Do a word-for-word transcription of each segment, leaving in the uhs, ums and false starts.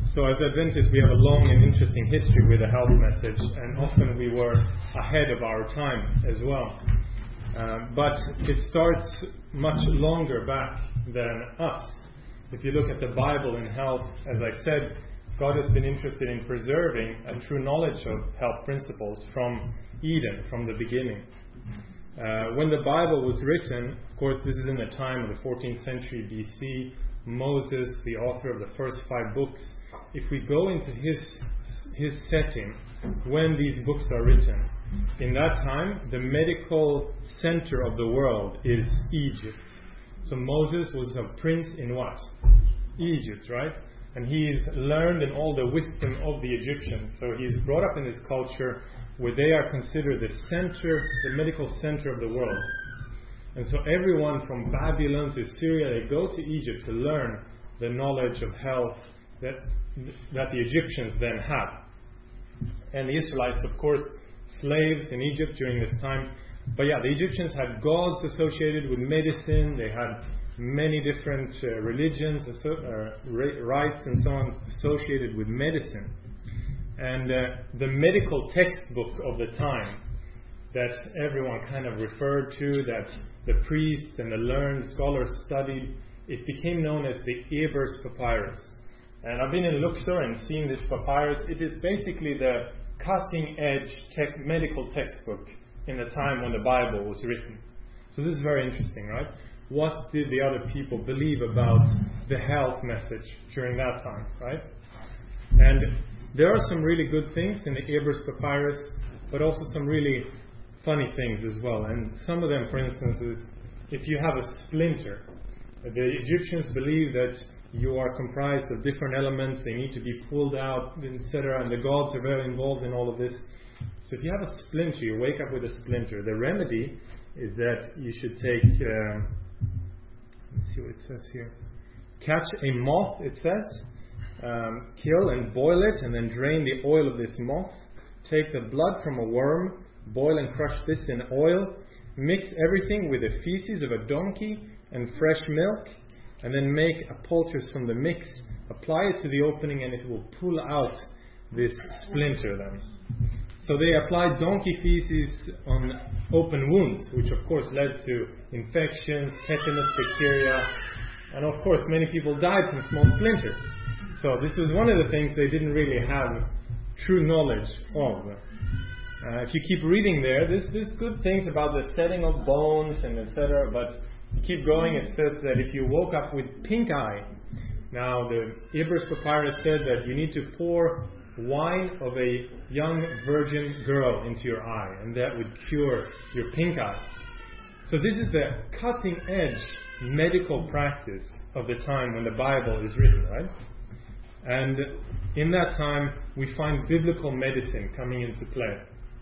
So as Adventists, we have a long and interesting history with the health message, and often we were ahead of our time as well. Uh, but it starts much longer back than us. If you look at the Bible in health, as I said, God has been interested in preserving a true knowledge of health principles from Eden, from the beginning. Uh, when the Bible was written, of course, this is in the time of the fourteenth century B C, Moses, the author of the first five books. If we go into his his setting, when these books are written, in that time, the medical center of the world is Egypt. So Moses was a prince in what? Egypt, right? And he's learned in all the wisdom of the Egyptians. So he's brought up in this culture where they are considered the center, the medical center of the world. And so everyone from Babylon to Syria, they go to Egypt to learn the knowledge of health that that the Egyptians then had. And the Israelites, of course, slaves in Egypt during this time. But yeah, the Egyptians had gods associated with medicine. They had many different uh, religions, uh, rites and so on associated with medicine. And uh, the medical textbook of the time that everyone kind of referred to, that the priests and the learned scholars studied, it became known as the Ebers Papyrus. And I've been in Luxor and seen this papyrus. It is basically the cutting-edge tech, medical textbook in the time when the Bible was written. So this is very interesting, right? What did the other people believe about the health message during that time, right? And there are some really good things in the Ebers Papyrus, but also some really funny things as well. And some of them, for instance, is if you have a splinter, the Egyptians believe that you are comprised of different elements, they need to be pulled out, et cetera. And the gods are very involved in all of this. So if you have a splinter, you wake up with a splinter, the remedy is that you should take, um, let's see what it says here, catch a moth, it says, um, kill and boil it, and then drain the oil of this moth, take the blood from a worm, boil and crush this in oil, mix everything with the feces of a donkey and fresh milk, and then make a poultice from the mix, apply it to the opening, and it will pull out this splinter then. So they applied donkey feces on open wounds, which of course led to infections, tetanus bacteria, and of course many people died from small splinters. So this was one of the things they didn't really have true knowledge of. Uh, if you keep reading there, there's, there's good things about the setting of bones and et cetera, but you keep going, it says that if you woke up with pink eye, now the Ebers Papyrus said that you need to pour wine of a young virgin girl into your eye, and that would cure your pink eye. So this is the cutting edge medical practice of the time when the Bible is written, right? And in that time we find biblical medicine coming into play.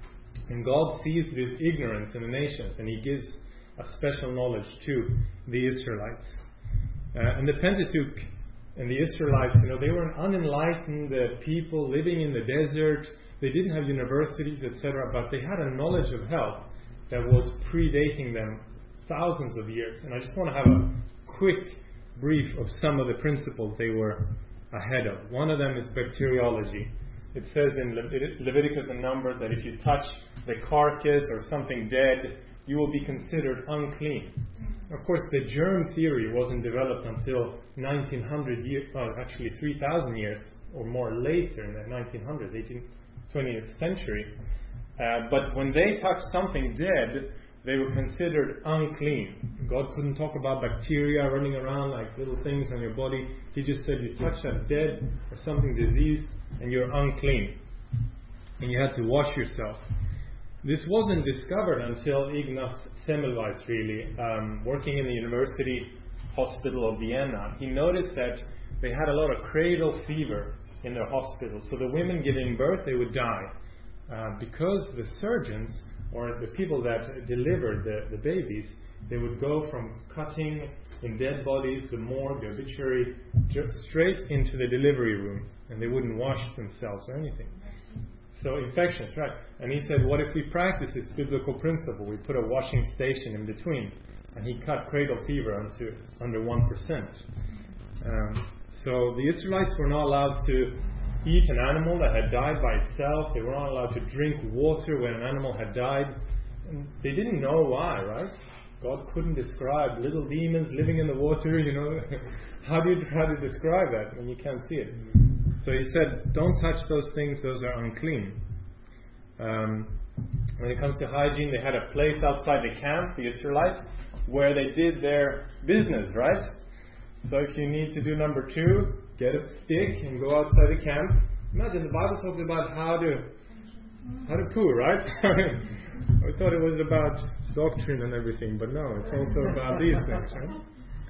And God sees this ignorance in the nations, and He gives a special knowledge to the Israelites. Uh, and the Pentateuch and the Israelites, you know, they were an unenlightened uh, people living in the desert. They didn't have universities, et cetera, but they had a knowledge of health that was predating them thousands of years. And I just want to have a quick brief of some of the principles they were ahead of. One of them is bacteriology. It says in Levit- Leviticus and Numbers that if you touch the carcass or something dead, you will be considered unclean. Of course, the germ theory wasn't developed until nineteen hundred years, well, actually three thousand years or more later, in the nineteen hundreds, eighteenth, twentieth century. Uh, but when they touched something dead, they were considered unclean. God couldn't talk about bacteria running around like little things on your body. He just said you touch a dead or something diseased and you're unclean. And you had to wash yourself. This wasn't discovered until Ignaz Semmelweis, really, um, working in the University Hospital of Vienna. He noticed that they had a lot of cradle fever in their hospital. So the women giving birth, they would die. Uh, because the surgeons, or the people that delivered the, the babies, they would go from cutting in dead bodies, the morgue, the obituary, just straight into the delivery room. And they wouldn't wash themselves or anything. So infections, right? And he said, what if we practice this biblical principle? We put a washing station in between. And he cut cradle fever onto under one percent. Um, So the Israelites were not allowed to eat an animal that had died by itself. They were not allowed to drink water when an animal had died. And they didn't know why, right? God couldn't describe little demons living in the water, you know. How do you try to describe that when you can't see it? So he said, don't touch those things, those are unclean. Um, when it comes to hygiene, they had a place outside the camp, the Israelites, where they did their business, right? So if you need to do number two, get a stick and go outside the camp. Imagine the Bible talks about how to how to poo, right? I thought it was about doctrine and everything, but no, it's also about these things, right?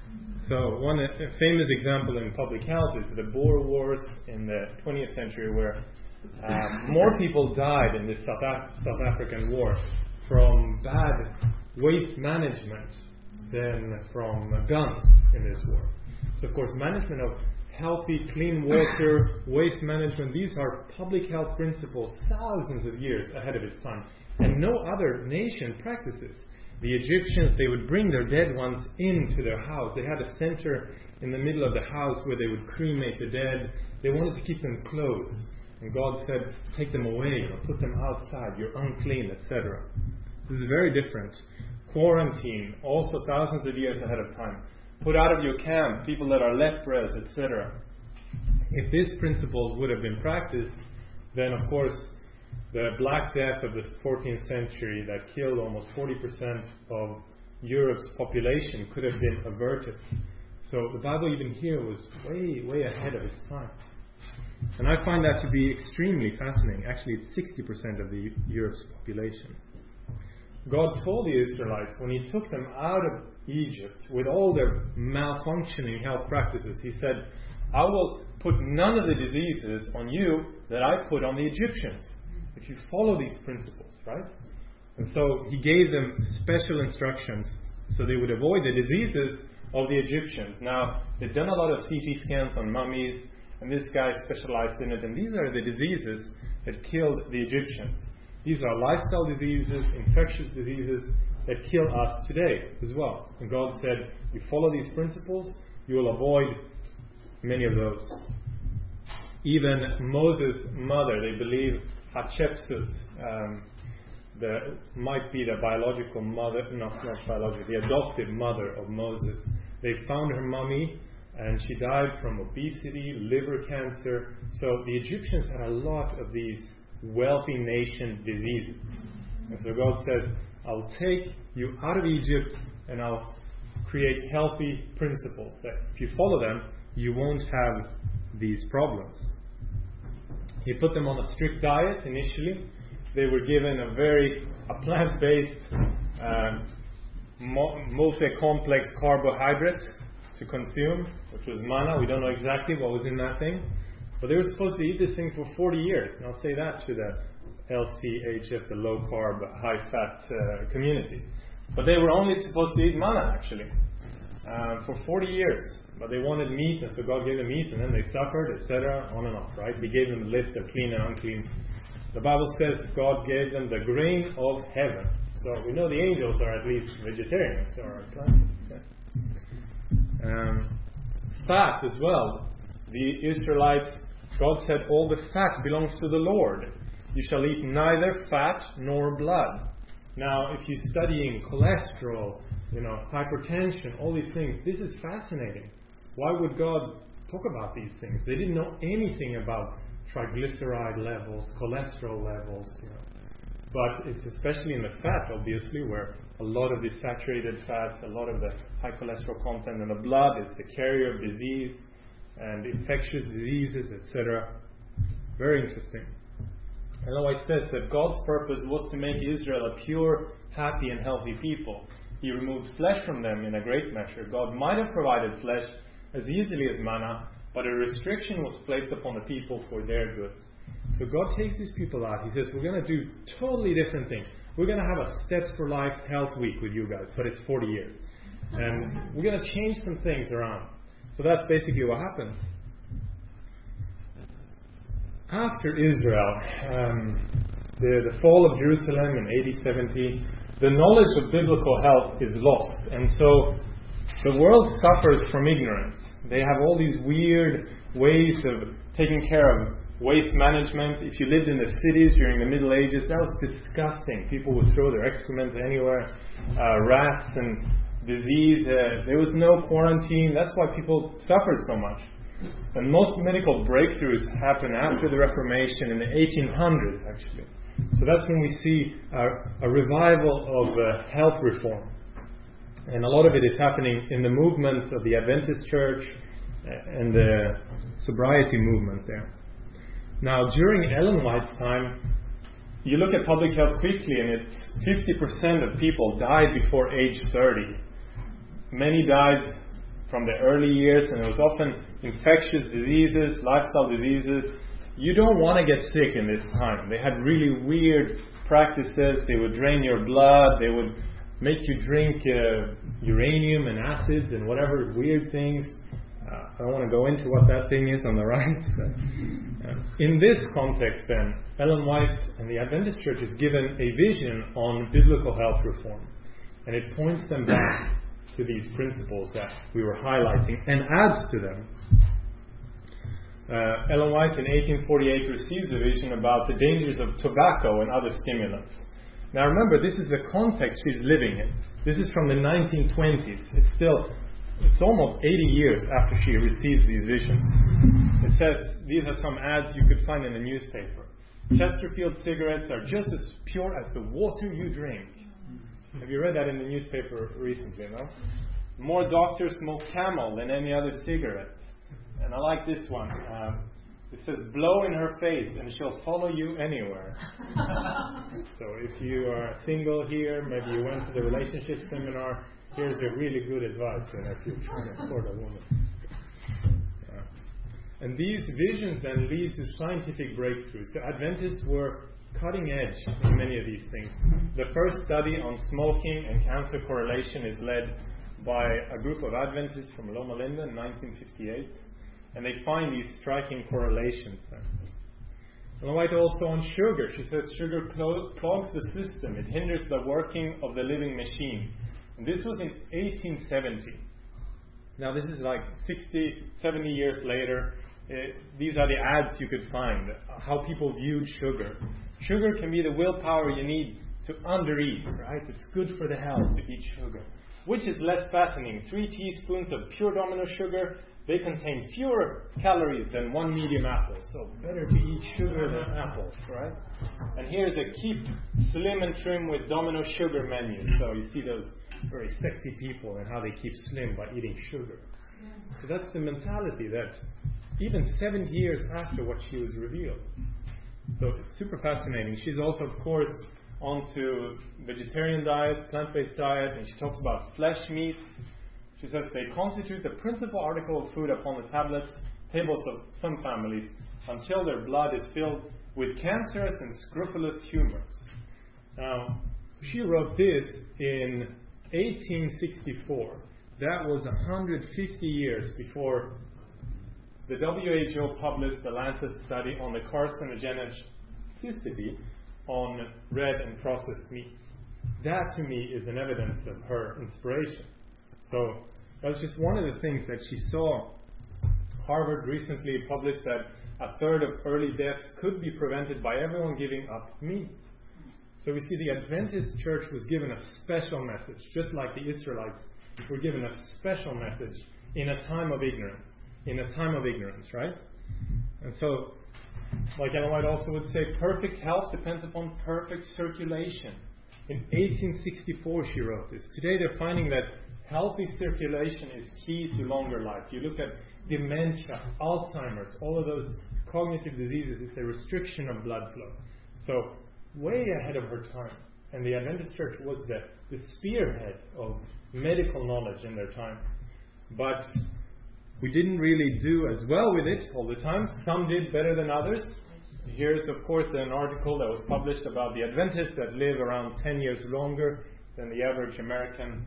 So one a famous example in public health is the Boer Wars in the twentieth century, where um, more people died in this South, Af- South African war from bad waste management than from guns in this war. So of course, management of healthy, clean water, waste management, these are public health principles thousands of years ahead of its time. And no other nation practices. The Egyptians, they would bring their dead ones into their house. They had a center in the middle of the house where they would cremate the dead. They wanted to keep them close. And God said, take them away or put them outside. You're unclean, et cetera. This is very different. Quarantine, also thousands of years ahead of time. Put out of your camp people that are leprous, et cetera. If these principles would have been practiced, then of course the Black Death of the fourteenth century that killed almost forty percent of Europe's population could have been averted. So the Bible even here was way, way ahead of its time. And I find that to be extremely fascinating. Actually, it's sixty percent of the Europe's population. God told the Israelites when He took them out of Egypt with all their malfunctioning health practices, He said, I will put none of the diseases on you that I put on the Egyptians. If you follow these principles, right? And so He gave them special instructions so they would avoid the diseases of the Egyptians. Now, they've done a lot of C T scans on mummies, and this guy specialized in it, and these are the diseases that killed the Egyptians. These are lifestyle diseases, infectious diseases that kill us today as well. And God said, you follow these principles, you will avoid many of those. Even Moses' mother, they believe Hatshepsut, um, the, might be the biological mother, not, not biological, the adoptive mother of Moses. They found her mummy, and she died from obesity, liver cancer. So the Egyptians had a lot of these wealthy nation diseases. And so God said, I'll take you out of Egypt and I'll create healthy principles that if you follow them, you won't have these problems. He put them on a strict diet initially. They were given a very a plant-based, um, mo- multi-complex carbohydrate to consume, which was manna. We don't know exactly what was in that thing. But they were supposed to eat this thing for forty years. And I'll say that to the L C H F, the low-carb, high-fat uh, community. But they were only supposed to eat manna, actually, uh, for forty years. But they wanted meat, and so God gave them meat, and then they suffered, et cetera, on and off, right? He gave them a list of clean and unclean. The Bible says God gave them the grain of heaven. So we know the angels are at least vegetarians, or okay. um, fat as well. The Israelites, God said, all the fat belongs to the Lord. You shall eat neither fat nor blood. Now, if you're studying cholesterol, you know, hypertension, all these things, this is fascinating. Why would God talk about these things? They didn't know anything about triglyceride levels, cholesterol levels, you know. But it's especially in the fat, obviously, where a lot of the saturated fats, a lot of the high cholesterol content in the blood is the carrier of disease and infectious diseases, et cetera. Very interesting. And now it says that God's purpose was to make Israel a pure, happy, and healthy people. He removed flesh from them in a great measure. God might have provided flesh as easily as manna, but a restriction was placed upon the people for their good. So God takes these people out. He says, we're going to do totally different things. We're going to have a Steps for Life Health Week with you guys, but it's forty years. And we're going to change some things around. So that's basically what happens. After Israel, um, the, the fall of Jerusalem in A D seventy, the knowledge of biblical health is lost. And so the world suffers from ignorance. They have all these weird ways of taking care of waste management. If you lived in the cities during the Middle Ages, that was disgusting. People would throw their excrement anywhere. Uh, rats and disease. Uh, there was no quarantine. That's why people suffered so much. And most medical breakthroughs happen after the Reformation in the eighteen hundreds, actually. So that's when we see a, a revival of uh, health reform. And a lot of it is happening in the movement of the Adventist Church and the sobriety movement there. Now, during Ellen White's time, you look at public health quickly, and it's fifty percent of people died before age thirty. Many died from the early years, and it was often infectious diseases, lifestyle diseases. You don't want to get sick in this time. They had really weird practices. They would drain your blood. They would make you drink uh, uranium and acids and whatever weird things. Uh, I don't want to go into what that thing is on the right. uh, in this context, then, Ellen White and the Adventist Church is given a vision on biblical health reform. And it points them back to these principles that we were highlighting and adds to them. Uh, Ellen White in eighteen forty-eight receives a vision about the dangers of tobacco and other stimulants. Now remember, this is the context she's living in. This is from the nineteen twenties. It's still, it's almost eighty years after she receives these visions. It says, these are some ads you could find in the newspaper. Chesterfield cigarettes are just as pure as the water you drink. Have you read that in the newspaper recently, no? More doctors smoke Camel than any other cigarette. And I like this one. Um, it says, blow in her face and she'll follow you anywhere. So if you are single here, maybe you went to the relationship seminar, here's a really good advice, you know, if you're trying to court a woman. Yeah. And these visions then lead to scientific breakthroughs. So Adventists were cutting edge in many of these things. The first study on smoking and cancer correlation is led by a group of Adventists from Loma Linda in nineteen fifty-eight. And they find these striking correlations there. Ellen White also on sugar. She says sugar clogs the system. It hinders the working of the living machine. And this was in eighteen seventy. Now this is like sixty, seventy years later. Uh, these are the ads you could find. How people viewed sugar. Sugar can be the willpower you need to undereat, right? It's good for the health to eat sugar. Which is less fattening? Three teaspoons of pure Domino sugar, they contain fewer calories than one medium apple. So better to eat sugar than apples, right? And here's a keep slim and trim with Domino sugar menu. So you see those very sexy people and how they keep slim by eating sugar. So that's the mentality that even seventy years after what she was revealed. So it's super fascinating. She's also, of course, onto vegetarian diets, plant-based diet, and she talks about flesh meats. She says they constitute the principal article of food upon the tablets, tables of some families, until their blood is filled with cancerous and scrofulous humors. Now, she wrote this in eighteen sixty-four. That was one hundred fifty years before the W H O published the Lancet study on the carcinogenicity on red and processed meats. That, to me, is an evidence of her inspiration. So that was just one of the things that she saw. Harvard recently published that a third of early deaths could be prevented by everyone giving up meat. So we see the Adventist Church was given a special message, just like the Israelites were given a special message in a time of ignorance. In a time of ignorance, right? And so, like Ellen White also would say, perfect health depends upon perfect circulation. In eighteen sixty-four she wrote this. Today they're finding that healthy circulation is key to longer life. You look at dementia, Alzheimer's, all of those cognitive diseases, it's a restriction of blood flow. So, way ahead of her time. And the Adventist Church was the, the spearhead of medical knowledge in their time. But we didn't really do as well with it all the time. Some did better than others. Here's, of course, an article that was published about the Adventists that live around ten years longer than the average American.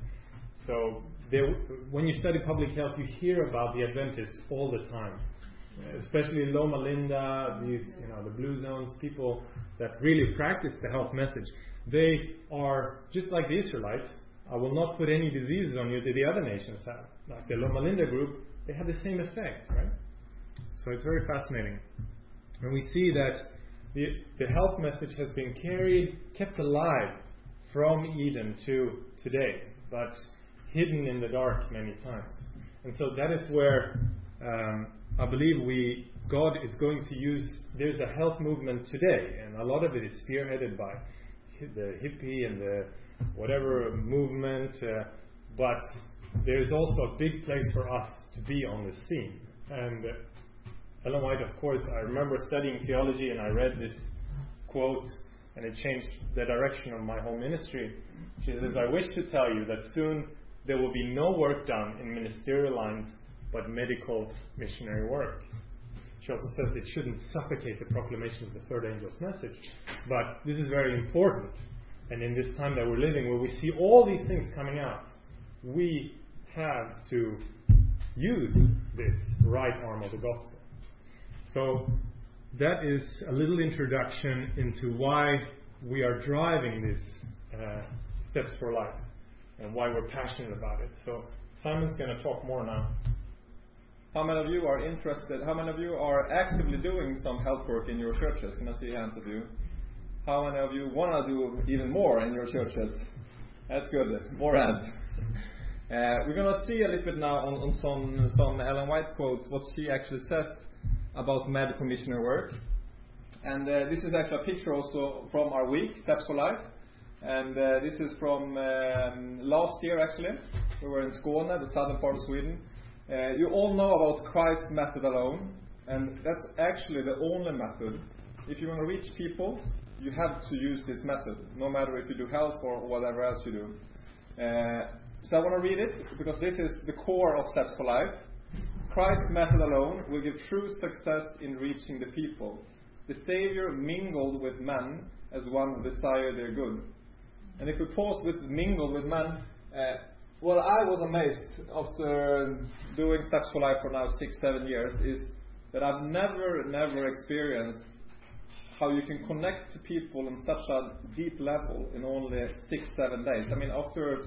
So there, when you study public health, you hear about the Adventists all the time. Especially Loma Linda, these, you know, the Blue Zones, people that really practice the health message. They are, just like the Israelites, I will not put any diseases on you that the other nations have. Like the Loma Linda group, they have the same effect, right? So it's very fascinating. And we see that the, the health message has been carried, kept alive from Eden to today, but hidden in the dark many times. And so that is where um, I believe we God is going to use. There's a health movement today, and a lot of it is spearheaded by the hippie and the whatever movement, uh, but there's also a big place for us to be on the scene. And uh, Ellen White, of course, I remember studying theology, and I read this quote, and it changed the direction of my whole ministry. She says, "I wish to tell you that soon there will be no work done in ministerial lines but medical missionary work." She also says it shouldn't suffocate the proclamation of the third angel's message. But this is very important. And in this time that we're living, where we see all these things coming out, we have to use this right arm of the gospel. So that is a little introduction into why we are driving this uh, Steps for Life and why we're passionate about it. So Simon's going to talk more now. How many of you are interested? How many of you are actively doing some health work in your churches? Can I see hands of you? How many of you want to do even more in your churches? That's good. More hands. Uh, we're going to see a little bit now on, on some some Ellen White quotes, what she actually says about medical missionary work. And uh, this is actually a picture also from our week, Steps for Life. And uh, this is from um, last year actually. We were in Skåne, the southern part of Sweden. Uh, you all know about Christ's method alone, and that's actually the only method. If you want to reach people, you have to use this method, no matter if you do health or whatever else you do. Uh, so I want to read it, because this is the core of Steps for Life. Christ's method alone will give true success in reaching the people. The Savior mingled with men as one who desired their good. And if we pause with mingled with men, uh, well, I was amazed after doing Steps for Life for now six, seven years, is that I've never, never experienced how you can connect to people on such a deep level in only six, seven days. I mean, after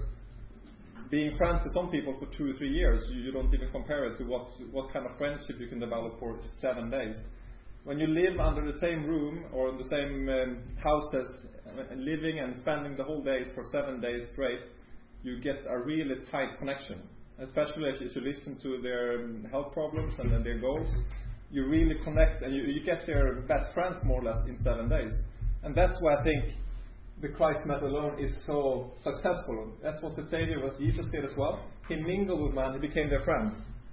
being friends with some people for two or three years, you, you don't even compare it to what what kind of friendship you can develop for seven days. When you live under the same room or in the same um, houses, uh, living and spending the whole days for seven days straight, you get a really tight connection. Especially if you listen to their um, health problems and then their goals, you really connect, and you, you get their best friends more or less in seven days. And that's why I think the Christ method alone is so successful. That's what the Savior was. Jesus did as well. He mingled with man. He became their friends.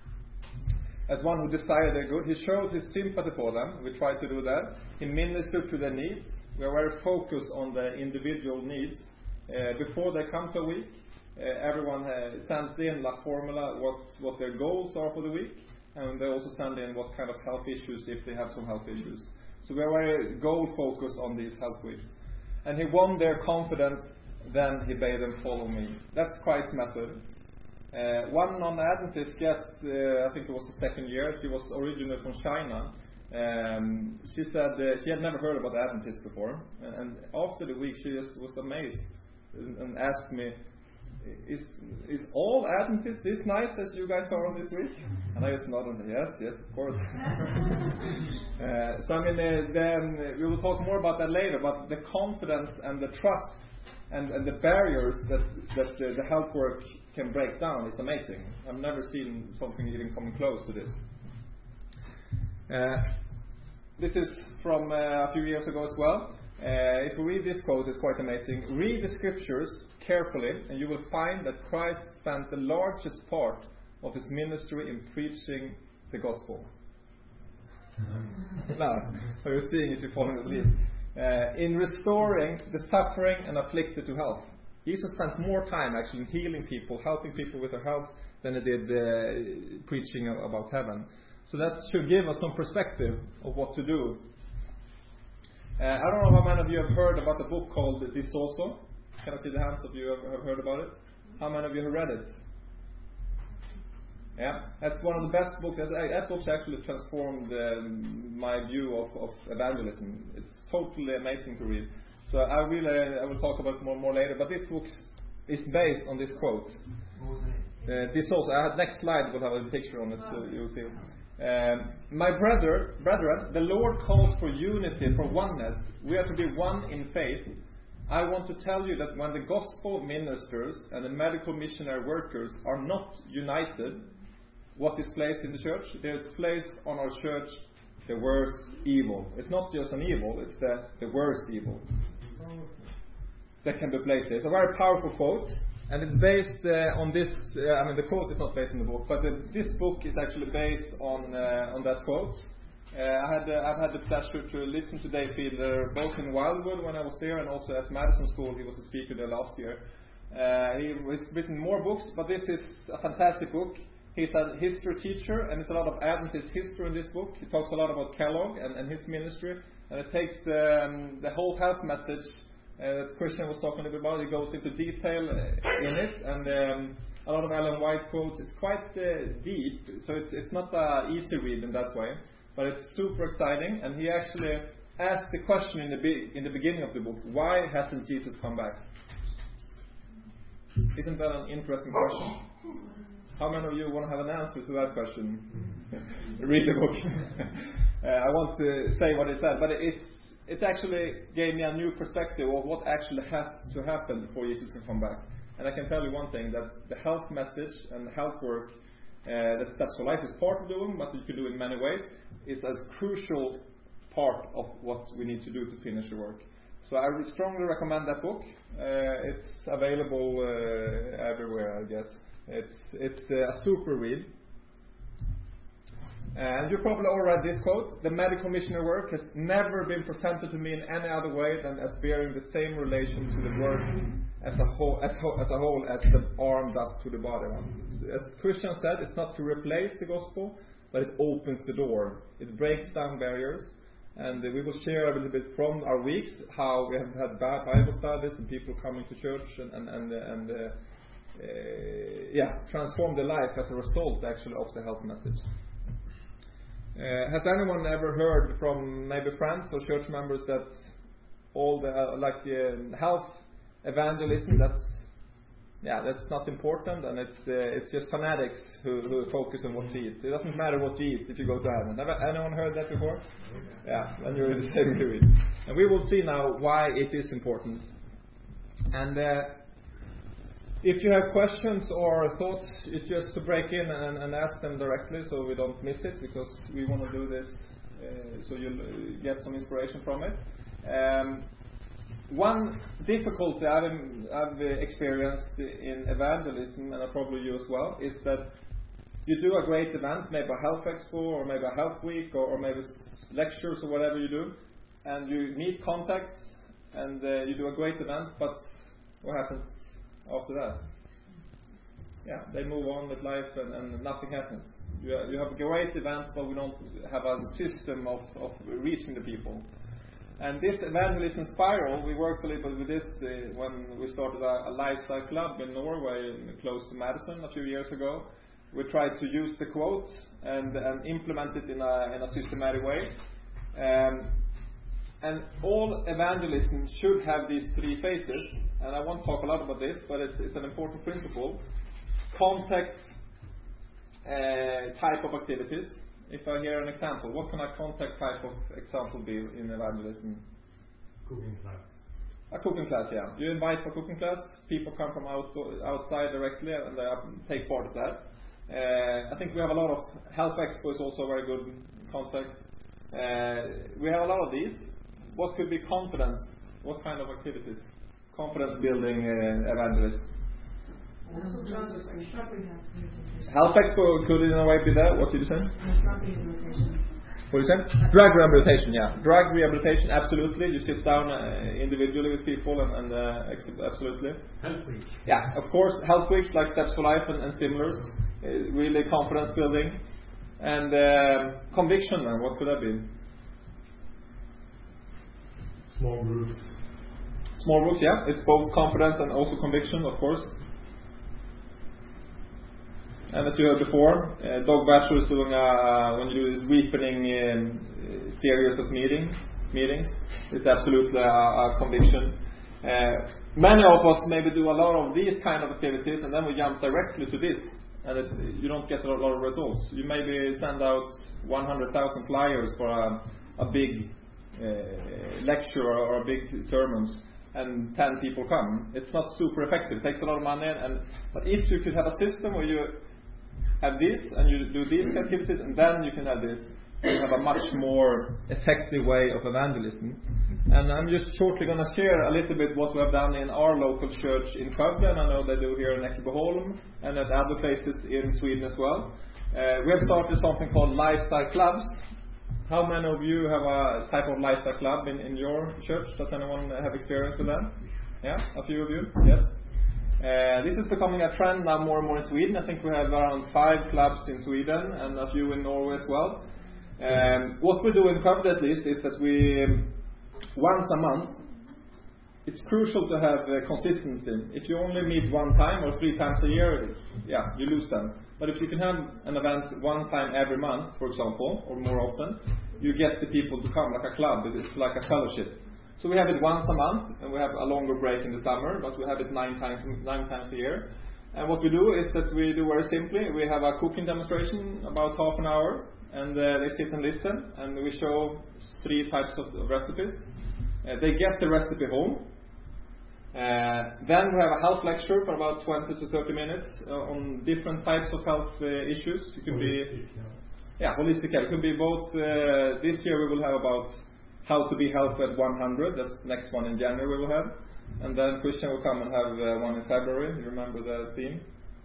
As one who desired their good, he showed his sympathy for them. We try to do that. He ministered to their needs. We are very focused on the individual needs. Uh, before they come to a week, uh, everyone uh, sends in la formula what what their goals are for the week, and they also send in what kind of health issues if they have some health issues. So we are very goal focused on these health weeks. And he won their confidence, then he bade them follow me. That's Christ's method. Uh, one non-Adventist guest, uh, I think it was the second year, she was originally from China. Um, she said uh, she had never heard about Adventists before. And, and after the week, she just was amazed and, and asked me, is is all Adventists this nice as you guys are on this week? And I just nodded and said, yes, yes, of course. uh, so I mean, uh, then uh, we will talk more about that later, but the confidence and the trust and, and the barriers that, that uh, the health work can break down is amazing. I've never seen something even coming close to this. Uh, this is from uh, a few years ago as well. Uh, if we read this quote, it's quite amazing. Read the scriptures carefully, and you will find that Christ spent the largest part of his ministry in preaching the gospel. Now, so you're seeing if you're falling asleep. Uh, in restoring the suffering and afflicted to health. Jesus spent more time actually in healing people, helping people with their health, than he did uh, preaching about heaven. So that should give us some perspective of what to do. Uh, I don't know how many of you have heard about the book called Disoso. Can I see the hands of you who have heard about it? How many of you have read it? Yeah, that's one of the best books. That book's actually transformed um, my view of, of evangelism. It's totally amazing to read. So I really, I will talk about it more more later. But this book is based on this quote. What was the name? Uh, this also, I had next slide will have a picture on it, so you'll see. Um, my brother, brethren, the Lord calls for unity, for oneness. We are to be one in faith. I want to tell you that when the gospel ministers and the medical missionary workers are not united, what is placed in the church? There's placed on our church the worst evil. It's not just an evil, it's the, the worst evil that can be placed there. It's a very powerful quote. And it's based uh, on this, uh, I mean the quote is not based on the book, but the, this book is actually based on uh, on that quote. Uh, I had, uh, I've had the pleasure to listen to Dave Fiedler both in Wildwood when I was there and also at Madison School. He was a speaker there last year. Uh, he has written more books, but this is a fantastic book. He's a history teacher, and it's a lot of Adventist history in this book. He talks a lot about Kellogg and, and his ministry, and it takes um, the whole health message Uh, that Christian was talking about. It goes into detail uh, in it, and um, a lot of Ellen White quotes. It's quite uh, deep, so it's it's not an easy read in that way, but it's super exciting. And he actually asked the question in the be- in the beginning of the book: why hasn't Jesus come back? Isn't that an interesting question? How many of you want to have an answer to that question? Read the book. uh, I want to say what it said, but it's It actually gave me a new perspective of what actually has to happen before Jesus can come back. And I can tell you one thing, that the health message and the health work uh, that Steps for Life is part of doing, but you can do in many ways, is a crucial part of what we need to do to finish the work. So I would strongly recommend that book. Uh, it's available uh, everywhere, I guess. It's, it's uh, a super read. And you probably all read this quote: the medical missionary work has never been presented to me in any other way than as bearing the same relation to the work as a whole as, ho- as a whole as the arm does to the body. As Christian said, it's not to replace the gospel, but it opens the door. It breaks down barriers. And uh, we will share a little bit from our weeks how we have had Bible studies and people coming to church and and and, and uh, uh, yeah, transform their life as a result actually of the health message. Uh, has anyone ever heard from maybe friends or church members that all the uh, like uh, health evangelism, that's yeah that's not important, and it's uh, it's just fanatics who, who focus on what to eat. It doesn't matter what you eat if you go to heaven. Have anyone heard that before? Yeah, and you're in the same group. And we will see now why it is important. And uh, if you have questions or thoughts, it's just to break in and, and ask them directly so we don't miss it, because we want to do this uh, so you'll get some inspiration from it. Um, one difficulty I've, I've experienced in evangelism, and probably you as well, is that you do a great event, maybe a health expo or maybe a health week or, or maybe lectures or whatever you do, and you meet contacts and uh, you do a great event, but what happens after that? Yeah, they move on with life and, and nothing happens. You, you have great events, but we don't have a system of, of reaching the people. And this evangelism spiral, we worked a little bit with this uh, when we started a, a lifestyle club in Norway, close to Madison, a few years ago. We tried to use the quote and, and implement it in a, in a systematic way. Um, And all evangelism should have these three phases, and I won't talk a lot about this, but it's, it's an important principle. Contact uh, type of activities. If I hear an example, what can a contact type of example be in evangelism? Cooking class. A cooking class, yeah. You invite for cooking class, people come from out, outside directly and they take part of that. Uh, I think we have a lot of health expo is also a very good contact. Uh, we have a lot of these. What could be confidence? What kind of activities? Confidence building uh, evangelist. Health expo could in a way be there. What did you say? What did you say? Drug rehabilitation, yeah. Drug rehabilitation, absolutely. You sit down uh, individually with people and, and uh, ex- absolutely. Health week. Yeah, of course, health weeks like Steps for Life and, and similars. Uh, really confidence building. And uh, conviction, man, what could that be? Small groups. Small groups, yeah. It's both confidence and also conviction, of course. And as you heard before, uh, Doug Batchelor is doing a, when you do this weepening um, series of meeting, meetings, it's absolutely a, a conviction. Uh, many of us maybe do a lot of these kind of activities, and then we jump directly to this, and it, you don't get a lot of results. You maybe send out one hundred thousand flyers for a, a big uh, lecture or a big sermons, and ten people come. It's not super effective. It takes a lot of money. And but if you could have a system where you have this and you do these activities, and then you can have this, you have a much more effective way of evangelism. And I'm just shortly going to share a little bit what we have done in our local church in Skövde, and I know they do here in Ekebyholm and at other places in Sweden as well. Uh, we have started something called lifestyle clubs. How many of you have a type of lifestyle club in, in your church? Does anyone have experience with that? Yeah, a few of you? Yes. Uh, this is becoming a trend now more and more in Sweden. I think we have around five clubs in Sweden and a few in Norway as well. Um, what we do in Skövde at least is that we, um, once a month, it's crucial to have uh, consistency. If you only meet one time or three times a year, yeah, you lose them. But if you can have an event one time every month, for example, or more often, you get the people to come like a club. It's like a fellowship. So we have it once a month, and we have a longer break in the summer, but we have it nine times nine times a year. And what we do is that we do very simply, we have a cooking demonstration about half an hour, and uh, they sit and listen, and we show three types of, of recipes. Uh, they get the recipe home. Uh, then we have a health lecture for about twenty to thirty minutes uh, on different types of health uh, issues. It could be, yeah, holistic health. It could be both. Uh, this year we will have about how to be healthy at one hundred. That's the next one in January we will have. And then Christian will come and have uh, one in February. You remember the theme?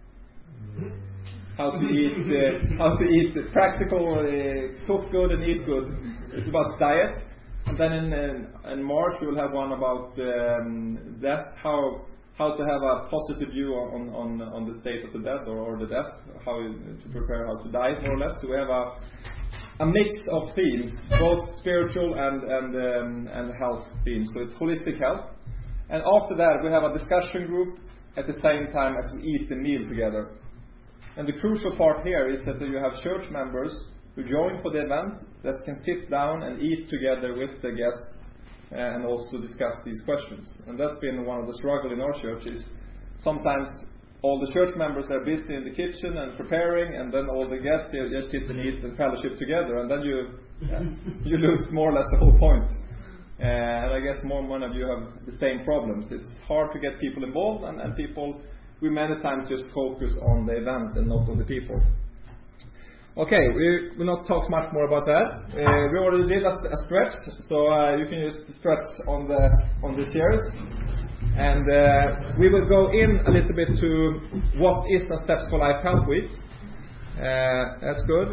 How to eat, uh, how to eat practical, uh, cook good and eat good. It's about diet. And then in, uh, in March we will have one about um, death, how how to have a positive view on, on, on the state of the death or, or the death, how to prepare how to die more or less. So we have a a mix of themes, both spiritual and and um, and health themes. So it's holistic health. And after that we have a discussion group at the same time as we eat the meal together. And the crucial part here is that you have church members who join for the event that can sit down and eat together with the guests and also discuss these questions. And that's been one of the struggles in our church is sometimes all the church members are busy in the kitchen and preparing, and then all the guests they just sit and eat and fellowship together, and then you yeah, you lose more or less the whole point. Uh, and I guess more and more of you have the same problems. It's hard to get people involved, and, and people we many times just focus on the event and not on the people. Okay, we will not talk much more about that. Uh, we already did a, a stretch, so uh, you can just stretch on the on the chairs, and uh, we will go in a little bit to what is the Steps for Life Health Week. Uh, that's good.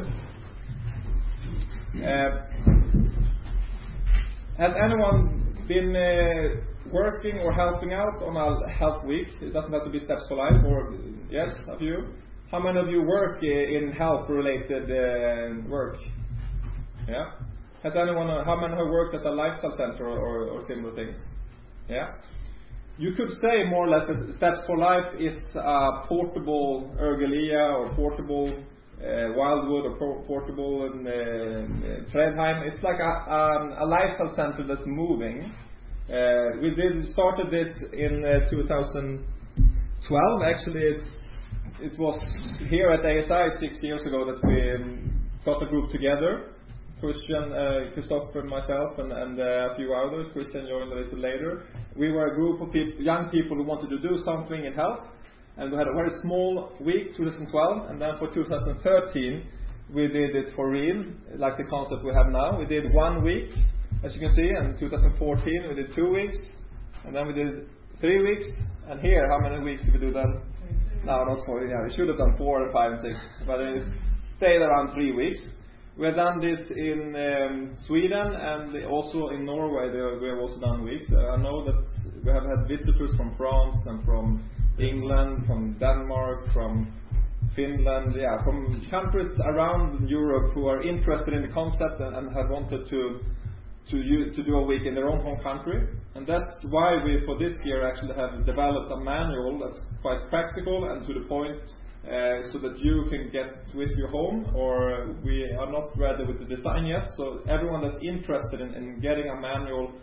Uh, has anyone been uh, working or helping out on a health week? It doesn't have to be Steps for Life, or yes, a few. How many of you work in health-related uh, work? Yeah. Has anyone? Uh, how many have worked at a lifestyle center or, or, or similar things? Yeah. You could say more or less that Steps for Life is a portable Ergelia or portable uh, Wildwood or por- portable um, uh, Fredheim. It's like a, um, a lifestyle center that's moving. Uh, we did started this in uh, two thousand twelve. Actually, it's It was here at A S I six years ago that we um, got a group together. Christian, uh, Christopher, myself, and, and uh, a few others. Christian joined a little later. We were a group of peop- young people who wanted to do something in health. And we had a very small week, twenty twelve. And then for two thousand thirteen, we did it for real, like the concept we have now. We did one week, as you can see. And in two thousand fourteen, we did two weeks. And then we did three weeks. And here, how many weeks did we do that? No, not four. Yeah, we should have done four, five, and six, but it stayed around three weeks. We have done this in um, Sweden and also in Norway. We have also done weeks. Uh, I know that we have had visitors from France and from England, from Denmark, from Finland, yeah, from countries around Europe who are interested in the concept and, and have wanted to to u- to do a week in their own home country. And that's why we, for this year, actually have developed a manual that's quite practical and to the point, uh, so that you can get with your home, or we are not ready with the design yet. So everyone that's interested in, in getting a manual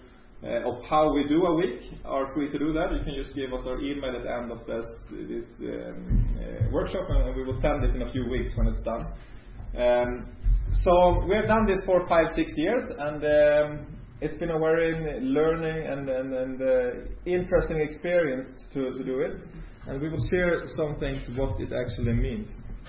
uh, of how we do a week are free to do that. You can just give us our email at the end of this, this um, uh, workshop, and we will send it in a few weeks when it's done. Um, so we have done this for five, six years, and um, it's been a very learning and, and, and uh, interesting experience to, to do it. And we will share some things what it actually means.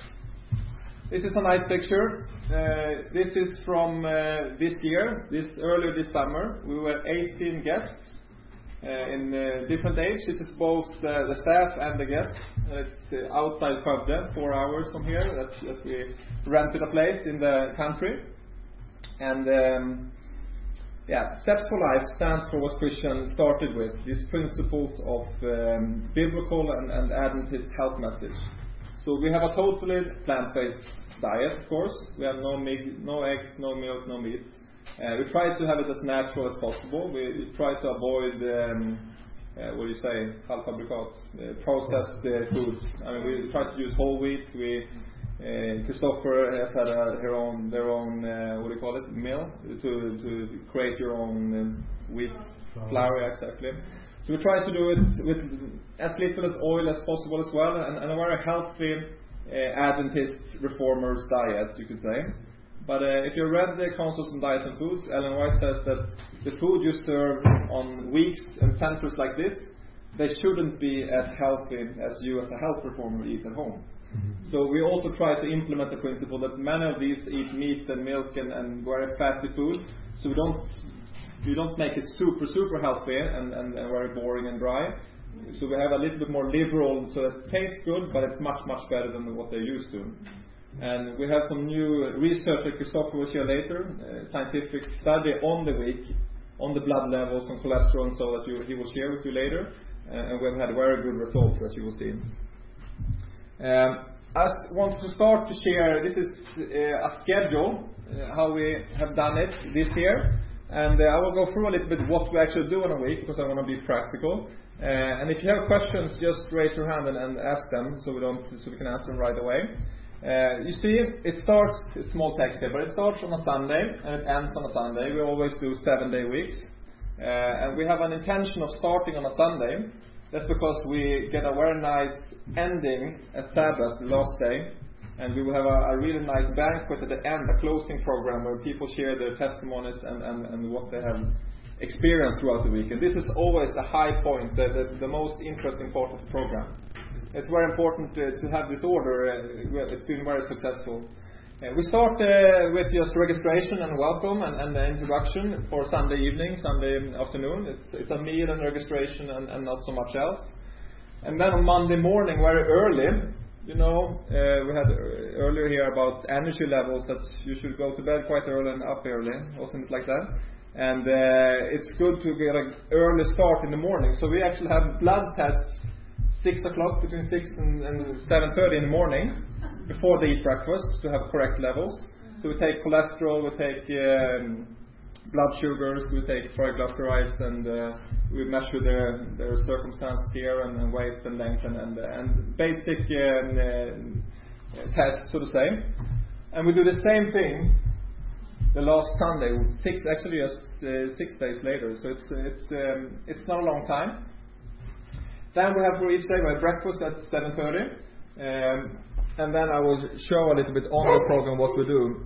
This is a nice picture. Uh, this is from uh, this year, this earlier this summer. We were eighteen guests uh, in uh, different age. This is both the, the staff and the guests. Uh, it's uh, outside Skövde, four hours from here. That, that we rented a place in the country. And um, yeah, Steps for Life stands for what Christian started with, these principles of um, biblical and, and Adventist health message. So we have a totally plant-based diet, of course. We have no meat, no eggs, no milk, no meat. Uh, we try to have it as natural as possible. We, we try to avoid, um, uh, what do you say, halvfabrikat, uh, processed uh, foods. I mean, we try to use whole wheat. We uh, Christopher has had a, her own, their own, uh, what do you call it, mill to to create your own um, wheat flour, exactly. So we try to do it with as little as oil as possible as well, and, and a very healthy uh, Adventist reformers diet, you could say. But uh, if you read the Councils on Diets and Foods, Ellen White says that the food you serve on weeks and centers like this, they shouldn't be as healthy as you as a health reformer eat at home. Mm-hmm. So we also try to implement the principle that many of these eat meat and milk and, and very fatty food, so we don't we don't make it super super healthy and, and, and very boring and dry. So we have a little bit more liberal, so it tastes good, but it's much much better than what they're used to. And we have some new research that Christopher will share later, uh, scientific study on the week, on the blood levels and cholesterol, and so that you, he will share with you later. Uh, and we've had very good results, as you will see. Um, I want to start to share, this is uh, a schedule, uh, how we have done it this year. And uh, I will go through a little bit what we actually do in a week, because I want to be practical. Uh, and if you have questions, just raise your hand and, and ask them, so we don't, so we can answer them right away. Uh, you see, it starts, it's small text here, but it starts on a Sunday and it ends on a Sunday. We always do seven-day weeks. Uh, and we have an intention of starting on a Sunday. That's because we get a very nice ending at Sabbath, the last day. And we will have a, a really nice banquet at the end, a closing program where people share their testimonies and, and, and what they have experienced throughout the week. And this is always the high point, the, the, the most interesting part of the program. It's very important uh, to have this order. Uh, it's been very successful. Uh, we start uh, with just registration and welcome and, and the introduction for Sunday evening, Sunday afternoon. It's, it's a meal and registration and, and not so much else. And then on Monday morning, very early, you know, uh, we had earlier here about energy levels, that you should go to bed quite early and up early, wasn't it like that? And uh, it's good to get an early start in the morning. So we actually have blood tests six o'clock, between six and, and seven thirty in the morning, before they eat breakfast, to have correct levels. So we take cholesterol, we take um, blood sugars, we take triglycerides, and uh, we measure their, their circumstance here, and, and weight and length, and, and, and basic um, uh, tests, so to say. And we do the same thing the last Sunday, six actually just uh, six days later. So it's it's um, it's not a long time. Then we have for each day we have breakfast at seven thirty, um, and then I will show a little bit on the program what we do.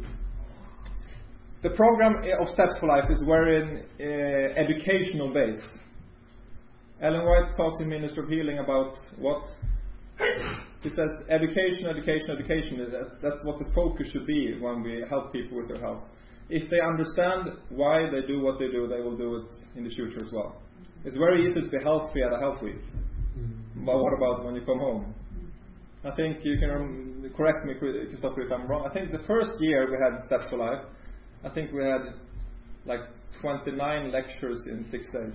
The program of Steps for Life is very uh, educational based. Ellen White talks in Ministry of Healing about what? She says education, education, education. That's, that's what the focus should be when we help people with their health. If they understand why they do what they do, they will do it in the future as well. It's very easy to be healthy at a health week. But what about when you come home? I think you can correct me, Christopher, if I'm wrong. I think the first year we had Steps for Life, I think we had like twenty-nine lectures in six days.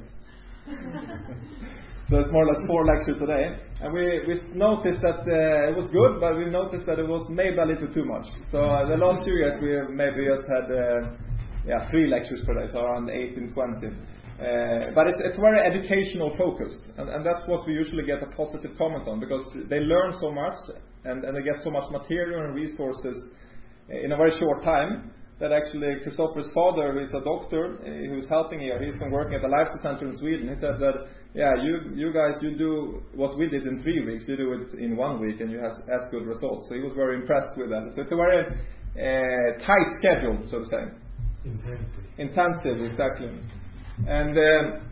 So it's more or less four lectures a day. And we, we noticed that uh, it was good, but we noticed that it was maybe a little too much. So uh, the last two years we maybe just had uh, yeah, three lectures per day, so around eight and twenty. Uh, but it's, it's very educational focused, and, and that's what we usually get a positive comment on, because they learn so much and, and they get so much material and resources in a very short time that actually Christopher's father, who is a doctor, uh, who's helping here, he's been working at the Lifestyle Center in Sweden. He said that, yeah, you you guys, you do what we did in three weeks, you do it in one week, and you have as good results. So he was very impressed with that. So it's a very uh, tight schedule, so to say. Intensive. Intensive, exactly. And um,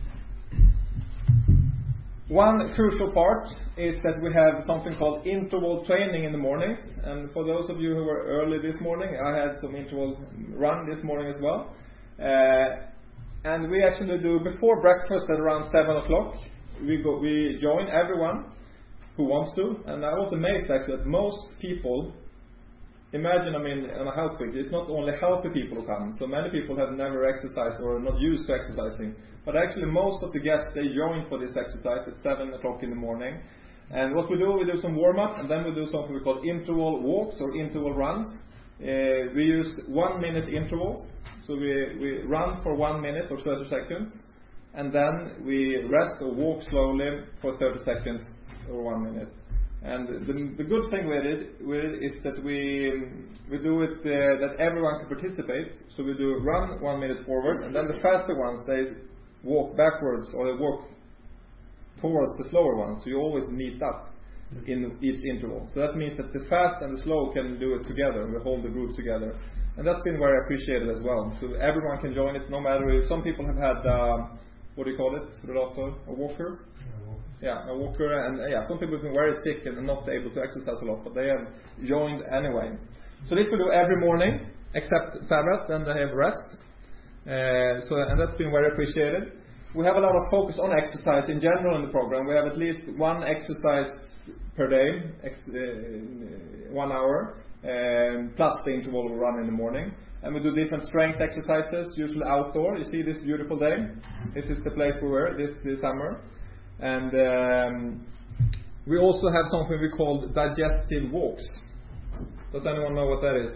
one crucial part is that we have something called interval training in the mornings. And for those of you who were early this morning, I had some interval run this morning as well. Uh, and we actually do before breakfast at around seven o'clock. We go, we join everyone who wants to. And I was amazed actually that most people, imagine, I mean, on a health week, it's not only healthy people who come. So many people have never exercised or not used to exercising. But actually most of the guests, they join for this exercise at seven o'clock in the morning. And what we do, we do some warm-up, and then we do something we call interval walks or interval runs. Uh, we use one-minute intervals. So we, we run for one minute or thirty seconds. And then we rest or walk slowly for thirty seconds or one minute. And the, the good thing with it, with it is that we we do it uh, that everyone can participate. So we do run one minute forward, and then the faster ones, they walk backwards or they walk towards the slower ones. So you always meet up in each interval. So that means that the fast and the slow can do it together. We hold the group together, and that's been very appreciated as well. So everyone can join it, no matter if some people have had uh, what do you call it, rollator, a walker. Yeah, a walker, and uh, yeah, some people have been very sick and not able to exercise a lot, but they have joined anyway. So this we do every morning, except Sabbath, then they have rest. Uh, so, and that's been very appreciated. We have a lot of focus on exercise in general in the program. We have at least one exercise per day, ex- uh, one hour, um, plus the interval run in the morning. And we do different strength exercises, usually outdoor. You see this beautiful day? This is the place we were this, this summer. And um, we also have something we call digestive walks. Does anyone know what that is?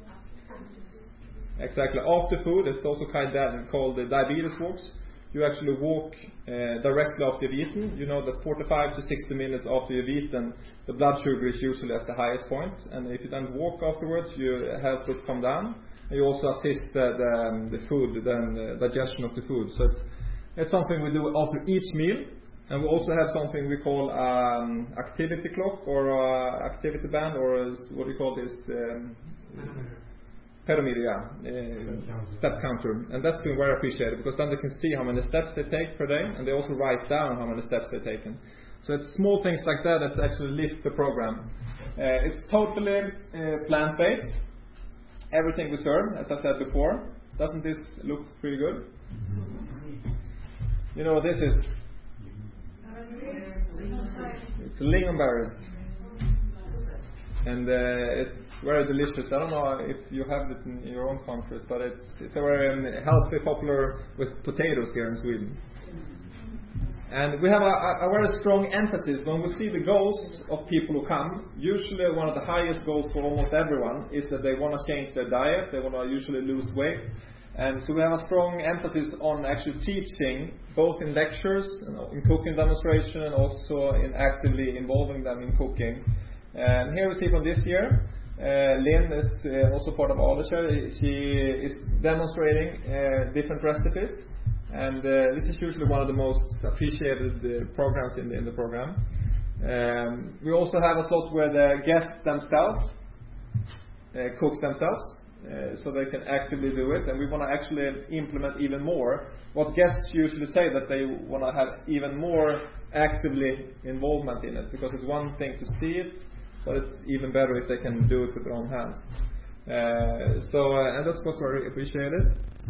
Exactly. After food, it's also kind of called the diabetes walks. You actually walk uh, directly after you've eaten. You know that forty-five to sixty minutes after you've eaten, the blood sugar is usually at the highest point. And if you then walk afterwards, you help it come down. And you also assist the, the, um, the food, then the digestion of the food. So it's, it's something we do after each meal. And we also have something we call um, activity clock or uh, activity band, or uh, what do you call this? Um, Pedometer, yeah. Uh, step counter. And that's been very appreciated because then they can see how many steps they take per day, and they also write down how many steps they've taken. So it's small things like that that actually lift the program. Uh, it's totally uh, plant-based. Everything we serve, as I said before. Doesn't this look pretty good? You know what this is? It's lingonberries, and uh, it's very delicious. I don't know if you have it in your own countries, but it's it's a very um, healthy, popular with potatoes here in Sweden. And we have a, a, a very strong emphasis when we see the goals of people who come. Usually, one of the highest goals for almost everyone is that they want to change their diet. They want to usually lose weight. And so we have a strong emphasis on actually teaching, both in lectures, in cooking demonstration, and also in actively involving them in cooking. And here we see from this year, uh, Lynn is uh, also part of Aldershire. She is demonstrating uh, different recipes, and uh, this is usually one of the most appreciated uh, programs in the, in the program. Um, we also have a slot where the guests themselves uh, cook themselves. Uh, so they can actively do it, and we want to actually implement even more. What guests usually say that they want to have even more actively involvement in it, because it's one thing to see it, but it's even better if they can do it with their own hands. Uh, so, uh, and that's what's very appreciated.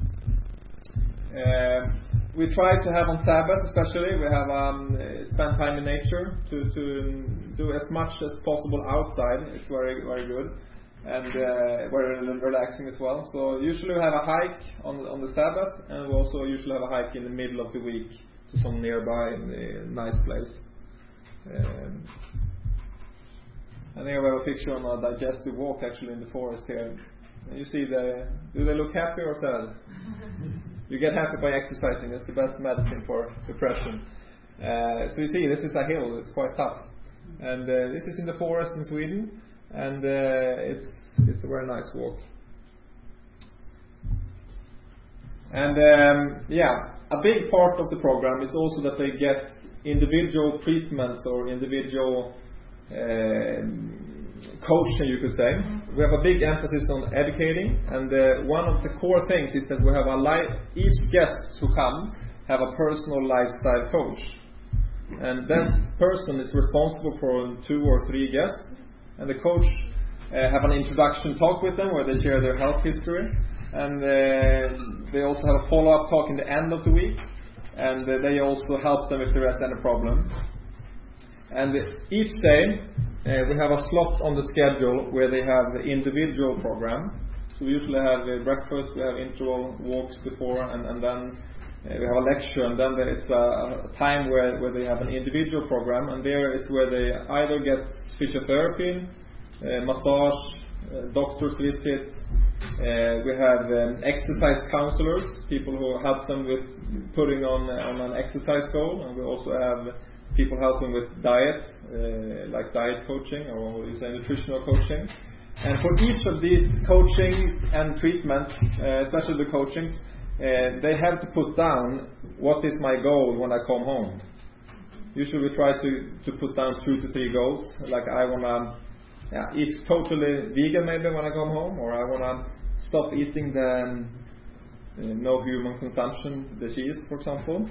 Uh, we try to have on Sabbath, especially, we have um, spend time in nature to, to do as much as possible outside. It's very, very good. And uh, very relaxing as well. So usually we have a hike on on the Sabbath, and we also usually have a hike in the middle of the week to some nearby uh, nice place. Um, and here we have a picture on a digestive walk actually in the forest here. And you see the, do they look happy or sad? You get happy by exercising. It's the best medicine for depression. Uh, so you see, this is a hill. It's quite tough, and uh, this is in the forest in Sweden. And uh, it's it's a very nice walk. And um, yeah, a big part of the program is also that they get individual treatments or individual um, coaching, you could say. We have a big emphasis on educating, and uh, one of the core things is that we have a li- each guest who come have a personal lifestyle coach, and that person is responsible for two or three guests, and the coach uh, have an introduction talk with them where they share their health history, and uh, they also have a follow-up talk in the end of the week, and uh, they also help them if there is any problem. And uh, each day uh, we have a slot on the schedule where they have the individual program. So we usually have uh, breakfast, we have interval walks before, and, and then uh, we have a lecture, and then there it's a, a time where, where they have an individual program, and there is where they either get physiotherapy, uh, massage, uh, doctor's visit. Uh, we have um, exercise counselors, people who help them with putting on uh, on an exercise goal, and we also have people helping with diet, uh, like diet coaching, or what you say, nutritional coaching. And for each of these coachings and treatments, uh, especially the coachings, uh, they have to put down what is my goal when I come home. Usually we try to, to put down two to three goals, like I want to yeah, eat totally vegan maybe when I come home, or I want to stop eating the um, uh, no human consumption, the cheese, for example.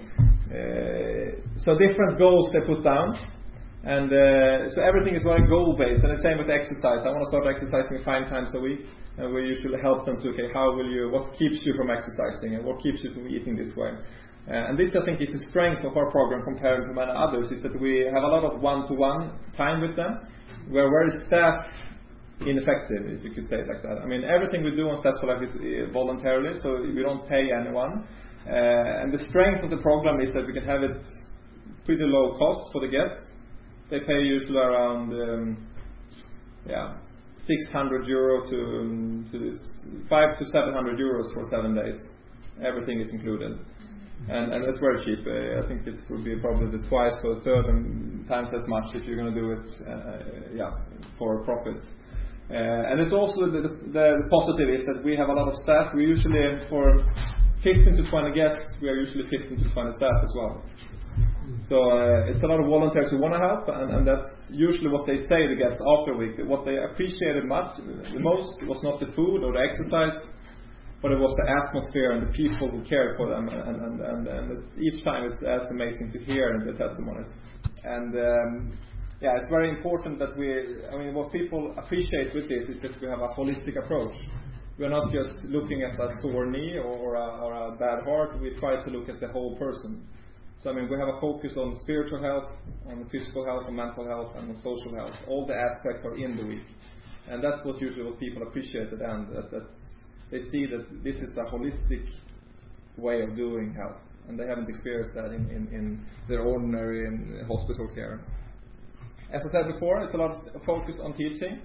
Uh, so different goals they put down, and uh, so everything is very goal based. And the same with exercise. I want to start exercising five times a week, and we usually help them to okay, how will you, what keeps you from exercising, and what keeps you from eating this way. Uh, and this, I think, is the strength of our program compared to many others, is that we have a lot of one-to-one time with them. We're very staff ineffective, if you could say it like that. I mean, everything we do on Steps for Life is uh, voluntarily, so we don't pay anyone. Uh, and the strength of the program is that we can have it pretty low cost for the guests. They pay usually around um, yeah six hundred euro to, um, to this, five to seven hundred euros for seven days. Everything is included. And, and it's very cheap. Uh, I think it would be probably the twice or third times as much if you're going to do it, uh, yeah, for profit. Uh, and it's also the, the, the positive is that we have a lot of staff. We usually, for fifteen to twenty guests, we are usually fifteen to twenty staff as well. So uh, it's a lot of volunteers who want to help, and, and that's usually what they say to guests after a week. What they appreciated much, the most was not the food or the exercise, but it was the atmosphere and the people who cared for them, and, and, and, and it's, each time it's as amazing to hear the testimonies. And um, yeah, it's very important that we, I mean, what people appreciate with this is that we have a holistic approach. We are not just looking at a sore knee or a, or a bad heart, we try to look at the whole person. So I mean, we have a focus on spiritual health, on physical health, on mental health, and on social health. All the aspects are in the week. And that's what usually what people appreciate at the end, that that's, they see that this is a holistic way of doing health, and they haven't experienced that in, in, in their ordinary in hospital care. As I said before, it's a lot of focus on teaching.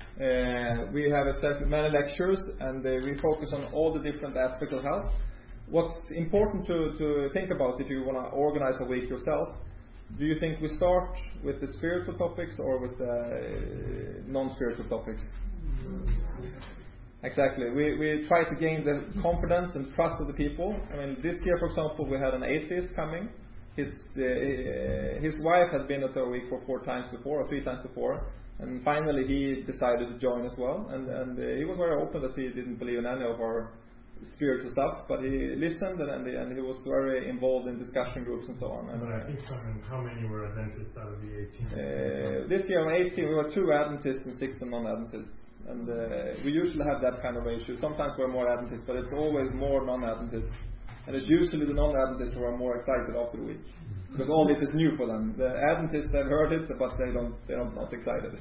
Uh, we have exactly many lectures, and uh, we focus on all the different aspects of health. What's important to, to think about if you want to organize a week yourself, do you think we start with the spiritual topics or with the uh, non-spiritual topics? Exactly. We we try to gain the confidence and trust of the people. I mean, this year, for example, we had an atheist coming. His uh, his wife had been at our week for four times before, or three times before, and finally he decided to join as well. And and uh, he was very open that he didn't believe in any of our spiritual stuff, but he listened and and, and he was very involved in discussion groups and so on. And I think some, how many were Adventists out of the eighteen? Uh, this year on eighteen, we were two Adventists and sixteen non-Adventists. And uh, we usually have that kind of ratio. Sometimes we're more Adventists, but it's always more non-Adventists. And it's usually the non-Adventists who are more excited after the week, because all this is new for them. The Adventists, they've heard it, but they don't, they're not excited.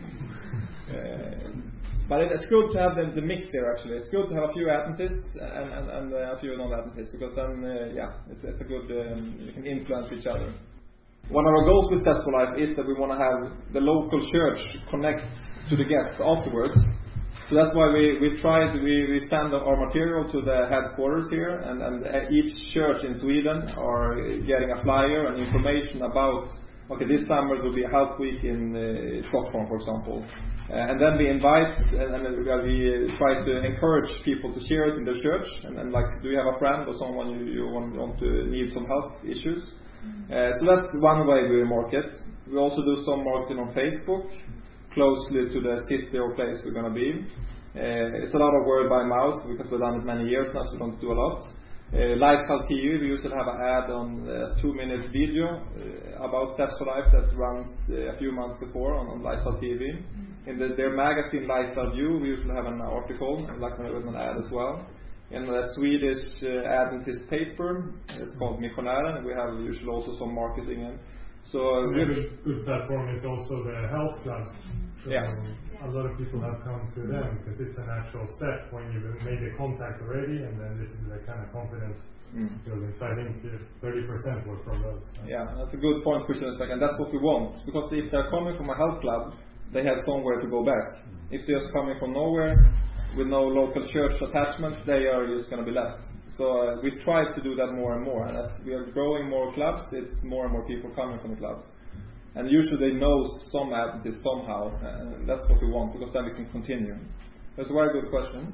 uh, but it, it's good to have the, the mix there. Actually, it's good to have a few Adventists and, and, and uh, a few non-Adventists, because then, uh, yeah, it's, it's a good. Um, you can influence each other. One of our goals with Steps for Life is that we want to have the local church connect to the guests afterwards. So that's why we, we try to, we, we send our material to the headquarters here, and, and each church in Sweden are getting a flyer and information about okay, this summer there will be a health week in uh, Stockholm, for example. Uh, and then we invite and, and we, we try to encourage people to share it in their church. And, and like, do you have a friend or someone you, you want, want to need some health issues? Uh, so that's one way we market. We also do some marketing on Facebook, closely to the city or place we're going to be. Uh, it's a lot of word by mouth because we've done it many years now, so we don't do a lot. Uh, Lifestyle T V, we usually have an ad on a two minute video uh, about Steps for Life that runs uh, a few months before on, on Lifestyle T V. In the, their magazine Lifestyle View, we usually have an article, like with an ad as well. In the Swedish uh, Adventist paper, it's called Missionären, and we have usually also some marketing in. So uh, a good, good platform is also the health clubs. So yeah. a lot of people have come to them because it's a natural step when you've made the contact already, and then this is the kind of confidence mm. building. So I think thirty percent were from those. Yeah, that's a good point, Christian, and that's what we want. Because if they're coming from a health club, they have somewhere to go back. Mm. If they're just coming from nowhere with no local church attachment, they are just going to be left. So uh, we try to do that more and more. And as we are growing more clubs, it's more and more people coming from the clubs. And usually they know some Adventists somehow. And that's what we want, because then we can continue. That's a very good question.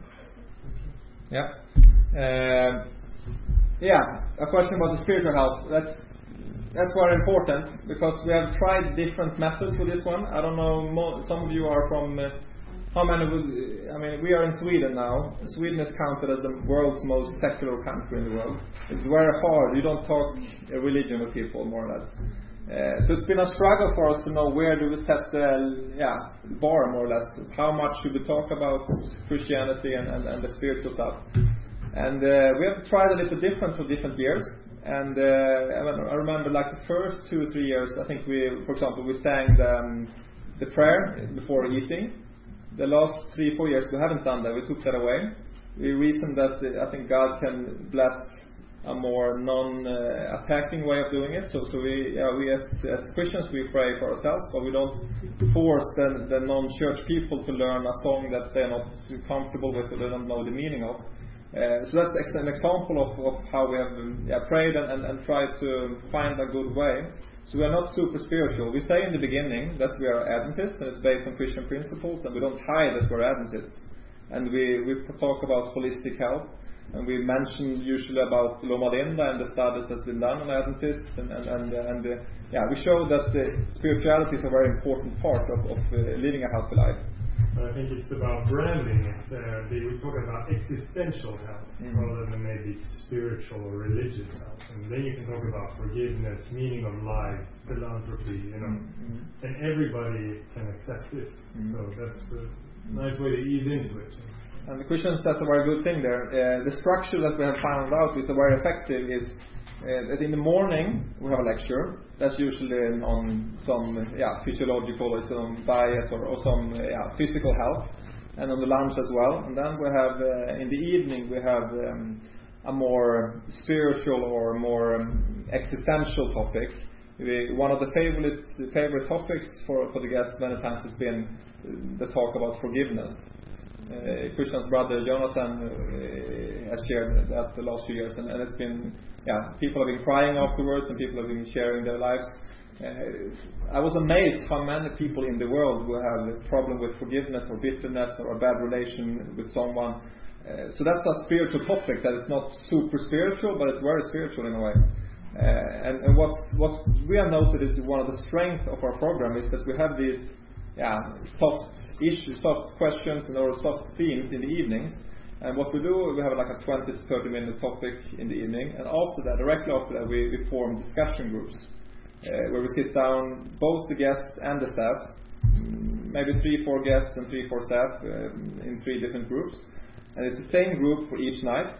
Yeah. Uh, yeah, a question about the spiritual health. That's that's very important, because we have tried different methods for this one. I don't know, mo- some of you are from... Uh, How many would, I mean, we are in Sweden now. Sweden is counted as the world's most secular country in the world. It's very hard. You don't talk religion with people, more or less. Uh, so it's been a struggle for us to know where do we set the yeah, bar, more or less. How much should we talk about Christianity and, and, and the spiritual stuff? And uh, we have tried a little different for different years. And uh, I remember like the first two or three years, I think we, for example, we sang the, um, the prayer before eating. The last three, four years we haven't done that. We took that away. We reasoned that uh, I think God can bless a more non-attacking uh, way of doing it. So, so we, uh, we as, as Christians, we pray for ourselves, but we don't force the, the non-church people to learn a song that they're not comfortable with or they don't know the meaning of. Uh, so that's an example of, of how we have yeah, prayed and, and, and tried to find a good way. So we are not super spiritual. We say in the beginning that we are Adventists, and it's based on Christian principles, and we don't hide that we're Adventists. And we, we talk about holistic health, and we mention usually about Loma Linda and the studies that's been done on Adventists, and, and, and, and uh, yeah, we show that uh, spirituality is a very important part of, of uh, living a healthy life. But I think it's about branding it. Uh, they were talking about existential health mm-hmm. rather than maybe spiritual or religious health. And then you can talk about forgiveness, meaning of life, philanthropy, you know. Mm-hmm. And everybody can accept this. Mm-hmm. So that's a nice way to ease into it. And the Christians, that's a very good thing there. Uh, the structure that we have found out is very effective is uh, that in the morning we have a lecture. That's usually on some yeah, physiological or some diet or, or some yeah, physical health, and on the lunch as well. And then we have uh, in the evening we have um, a more spiritual or more um, existential topic. We, one of the favorite favorite topics for, for the guests many times has been the talk about forgiveness. Uh, Christian's brother Jonathan uh, has shared that the last few years, and, and it's been, yeah, people have been crying afterwards, and people have been sharing their lives. Uh, I was amazed how many people in the world who have a problem with forgiveness or bitterness or a bad relation with someone. Uh, so that's a spiritual topic that is not super spiritual, but it's very spiritual in a way. Uh, and, and what's what we have noted is one of the strengths of our program is that we have these. Yeah, soft issues, soft questions, and or soft themes in the evenings. And what we do, we have like a twenty to thirty minute topic in the evening, and after that, directly after that, we, we form discussion groups uh, where we sit down, both the guests and the staff, maybe three, four guests and three, four staff um, in three different groups, and it's the same group for each night.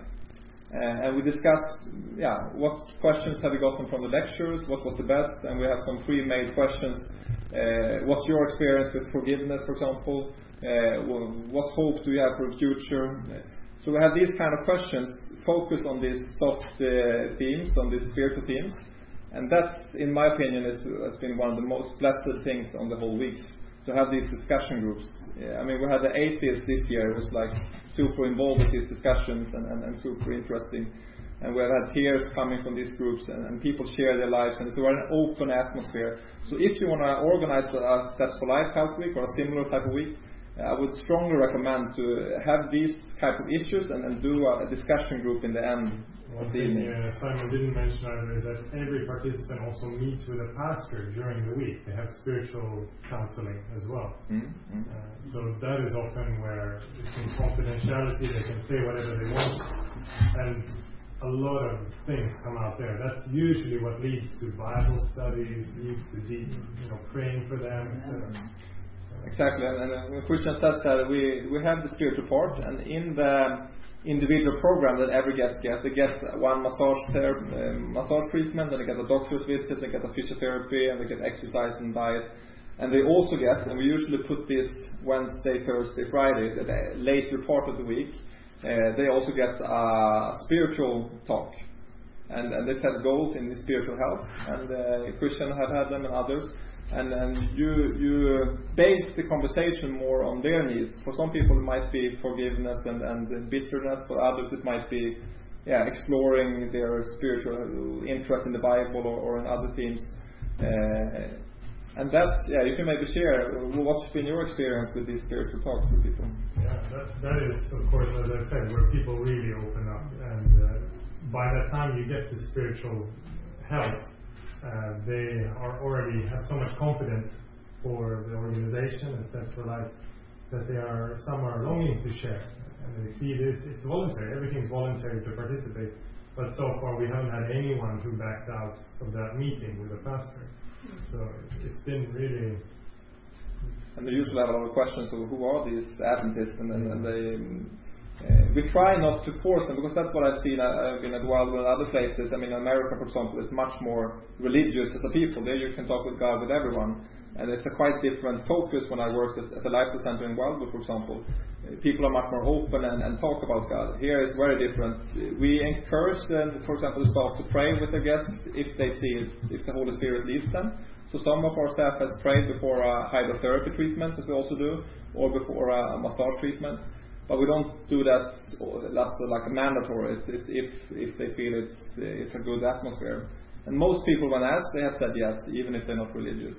Uh, and we discuss, yeah, what questions have we gotten from the lectures, what was the best, and we have some pre-made questions. Uh, what's your experience with forgiveness, for example? Uh, what hope do you have for the future? So we have these kind of questions focused on these soft uh, themes, on these spiritual themes, and that's, in my opinion, is, has been one of the most blessed things on the whole weeks, to have these discussion groups. Yeah, I mean, we had the atheists this year. It was like super involved with these discussions and, and, and super interesting. And we've had tears coming from these groups, and, and people share their lives, and it's a very open atmosphere. So if you want to organize a Steps for Life Health Week or a similar type of week, I would strongly recommend to have these type of issues and, and do a discussion group in the end One of the thing evening. uh, Simon didn't mention either is that every participant also meets with a pastor during the week. They have spiritual counseling as well. Mm-hmm. Uh, so that is often where it's in confidentiality, they can say whatever they want, and a lot of things come out there. That's usually what leads to Bible studies, leads to deep, you know, praying for them, et cetera. Exactly, and, and uh, Christian says that we, we have the spiritual part, and in the individual program that every guest gets, they get one massage ther- uh, massage treatment, and they get a doctor's visit, they get a physiotherapy, and they get exercise and diet. And they also get, and we usually put this Wednesday, Thursday, Friday, the later part of the week, uh, they also get a spiritual talk. And, and they set goals in the spiritual health, and uh, Christian have had them and others. And, and you you base the conversation more on their needs. For some people it might be forgiveness and, and bitterness. For others it might be yeah, exploring their spiritual interest in the Bible or, or in other themes. Uh, and that's, yeah, you can maybe share what's been your experience with these spiritual talks with people. Yeah, that, that is, of course, as I said, where people really open up. And uh, by that time you get to spiritual health, Uh, they are already have so much confidence for the organization and Steps for Life that they are some are longing to share, and they see this. It's voluntary. Everything's voluntary to participate. But so far we haven't had anyone who backed out of that meeting with a pastor. So it's been really. And they usually have a lot of questions of who are these Adventists, and, and, and they. Uh, we try not to force them, because that's what I've seen. I've been at Wildwood and other places. I mean, America, for example, is much more religious as a people. There you can talk with God with everyone, and it's a quite different focus. When I worked at the Lifestyle Center in Wildwood, for example, uh, people are much more open and, and talk about God. Here it's very different. We encourage them, for example, the staff to pray with their guests if they see it, if the Holy Spirit leads them. So some of our staff has prayed before a hydrotherapy treatment, as we also do, or before a massage treatment. But we don't do that that's like a mandatory. It's, it's if if they feel it's it's a good atmosphere. And most people, when asked, they have said yes, even if they're not religious.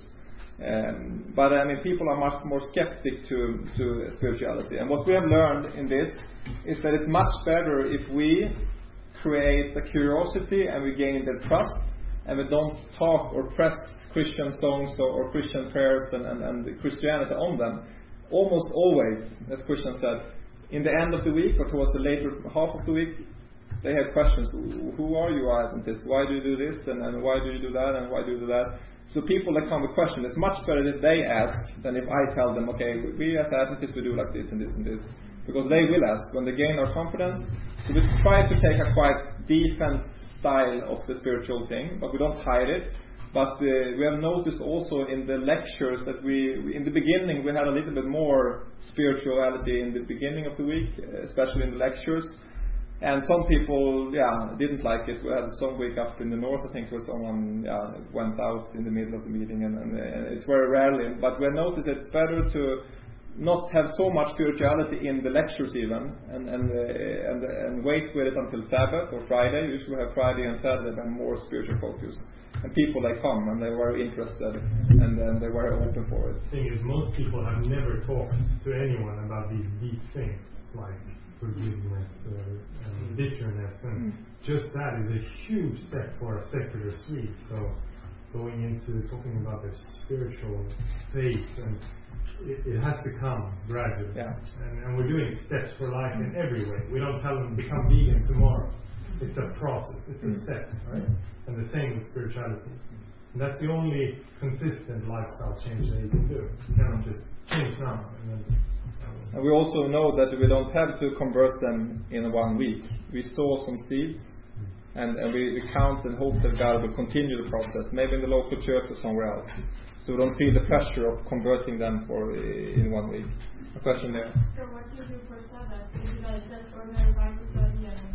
Um, but I mean, people are much more skeptic to to spirituality. And what we have learned in this is that it's much better if we create a curiosity and we gain their trust, and we don't talk or press Christian songs or, or Christian prayers and, and, and Christianity on them. Almost always, as Christian said, in the end of the week or towards the later half of the week, they have questions. Who are you, Adventist? Why do you do this? And, and why do you do that? And why do you do that? So people that come with questions, it's much better that they ask than if I tell them, okay, we as Adventists, we do like this and this and this. Because they will ask when they gain our confidence. So we try to take a quite defense style of the spiritual thing, but we don't hide it. But uh, we have noticed also in the lectures that we, in the beginning, we had a little bit more spirituality in the beginning of the week, especially in the lectures. And some people, yeah, didn't like it. We had some week up in the north, I think, where someone yeah, went out in the middle of the meeting, and, and, and it's very rarely. But we have noticed that it's better to not have so much spirituality in the lectures even, and and uh, and, and wait with it until Sabbath or Friday. Usually we have Friday and Saturday and more spiritual focus. And people, they come and they're very interested, and then they're very open for it. The thing is, most people have never talked to anyone about these deep things like forgiveness uh, and bitterness, and mm. just that is a huge step for a secular Swede. So going into talking about their spiritual faith, and it, it has to come gradually. Yeah. And, and we're doing Steps for Life in every way. We don't tell them become vegan tomorrow. It's a process. It's a mm. steps, right? And the same with spirituality. And that's the only consistent lifestyle change that you can do. You cannot just change now. And, then, um, and we also know that we don't have to convert them in one week. We sow some seeds, mm. and, and we, we count and hope that God will continue the process, maybe in the local church or somewhere else. So we don't feel the pressure of converting them for uh, in one week. A question there. So what do you do for Sabbath? Do you like that ordinary Bible study and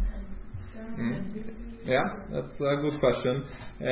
Mm. Yeah, that's a good question.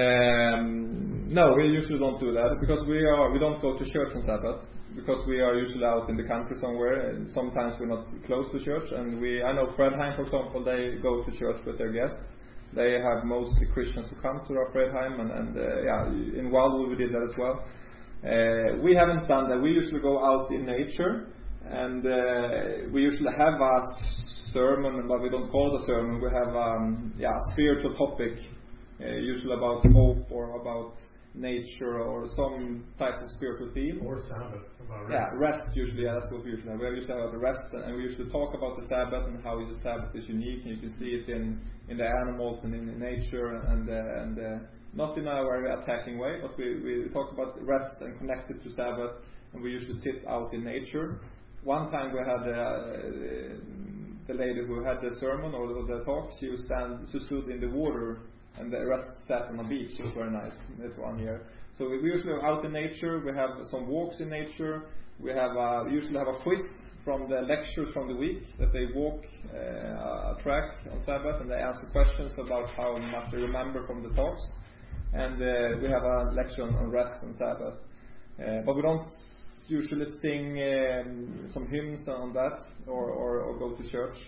Um, no, we usually don't do that because we are we don't go to church on Sabbath, because we are usually out in the country somewhere, and sometimes we're not close to church. And we, I know Fredheim, for example, they go to church with their guests. They have mostly Christians who come to our Fredheim, and, and uh, yeah, in Wildwood we did that as well. Uh, we haven't done that. We usually go out in nature, and uh, we usually have a sermon, but we don't call it a sermon. We have um, yeah, a spiritual topic, uh, usually about hope or about nature or some type of spiritual theme. Or Sabbath, about rest. Yeah, rest usually, yeah, that's what we usually have. We usually have the rest, and we usually talk about the Sabbath and how the Sabbath is unique, and you can see it in, in the animals and in the nature, and uh, and uh, not in a very attacking way, but we, we talk about rest and connect it to Sabbath, and we usually sit out in nature. One time we had uh, the lady who had the sermon or the, the talk, she was stand, she stood in the water, and the rest sat on a beach. It was very nice. That's one year. So we usually are out in nature. We have some walks in nature. We have uh, usually have a quiz from the lectures from the week that they walk uh, a track on Sabbath, and they answer questions about how much they remember from the talks. And uh, we have a lecture on, on rest and Sabbath. Uh, but we don't usually sing um, some hymns on that or, or, or go to church.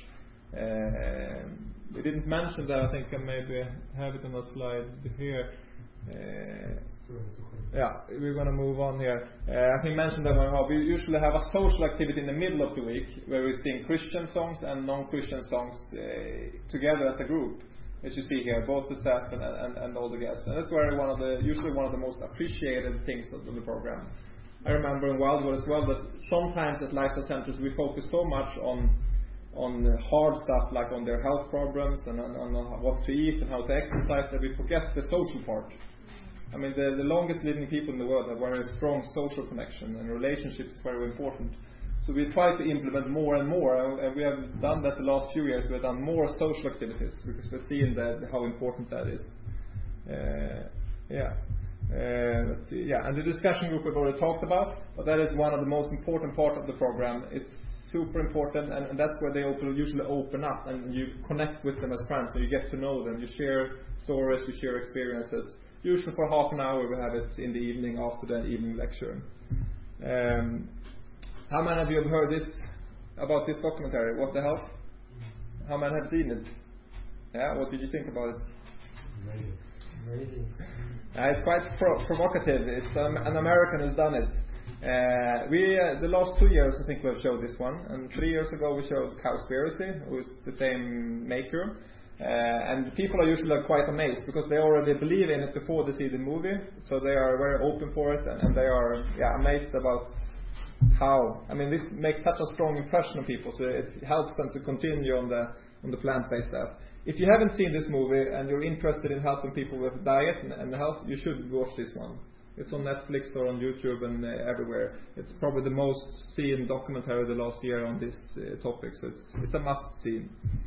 Uh, we didn't mention that. I think I maybe have it on a slide here. Uh, yeah, we're going to move on here. Uh, I think I mentioned that we usually have a social activity in the middle of the week where we sing Christian songs and non-Christian songs uh, together as a group. As you see here, both the staff and, and, and all the guests. And that's where one of the usually one of the most appreciated things of the program. I remember in Wildwood as well that sometimes at lifestyle centers we focus so much on on hard stuff like on their health problems and on, on what to eat and how to exercise that we forget the social part. I mean, the, the longest living people in the world have very strong social connection, and relationships is very important. So we try to implement more and more, and we have done that the last few years. We have done more social activities because we're seeing that how important that is. Uh, yeah. Uh, let's see. Yeah, and the discussion group we've already talked about, but that is one of the most important part of the program. It's super important, and, and that's where they open, usually open up, and you connect with them as friends, so you get to know them. You share stories, you share experiences. Usually for half an hour, we have it in the evening after the evening lecture. Um, how many of you have heard this about this documentary? What the Health? How many have seen it? Yeah, what did you think about it? Amazing. Amazing. Uh, it's quite pro- provocative. It's um, an American who's done it. Uh, we uh, the last two years, I think, we've showed this one, and three years ago we showed Cowspiracy, who is the same maker. Uh, and people are usually quite amazed because they already believe in it before they see the movie, so they are very open for it, and, and they are yeah, amazed about how. I mean, this makes such a strong impression on people, so it helps them to continue on the on the plant-based stuff. If you haven't seen this movie and you're interested in helping people with diet and, and health, you should watch this one. It's on Netflix or on YouTube and uh, everywhere. It's probably the most seen documentary the last year on this uh, topic, so it's it's a must-see.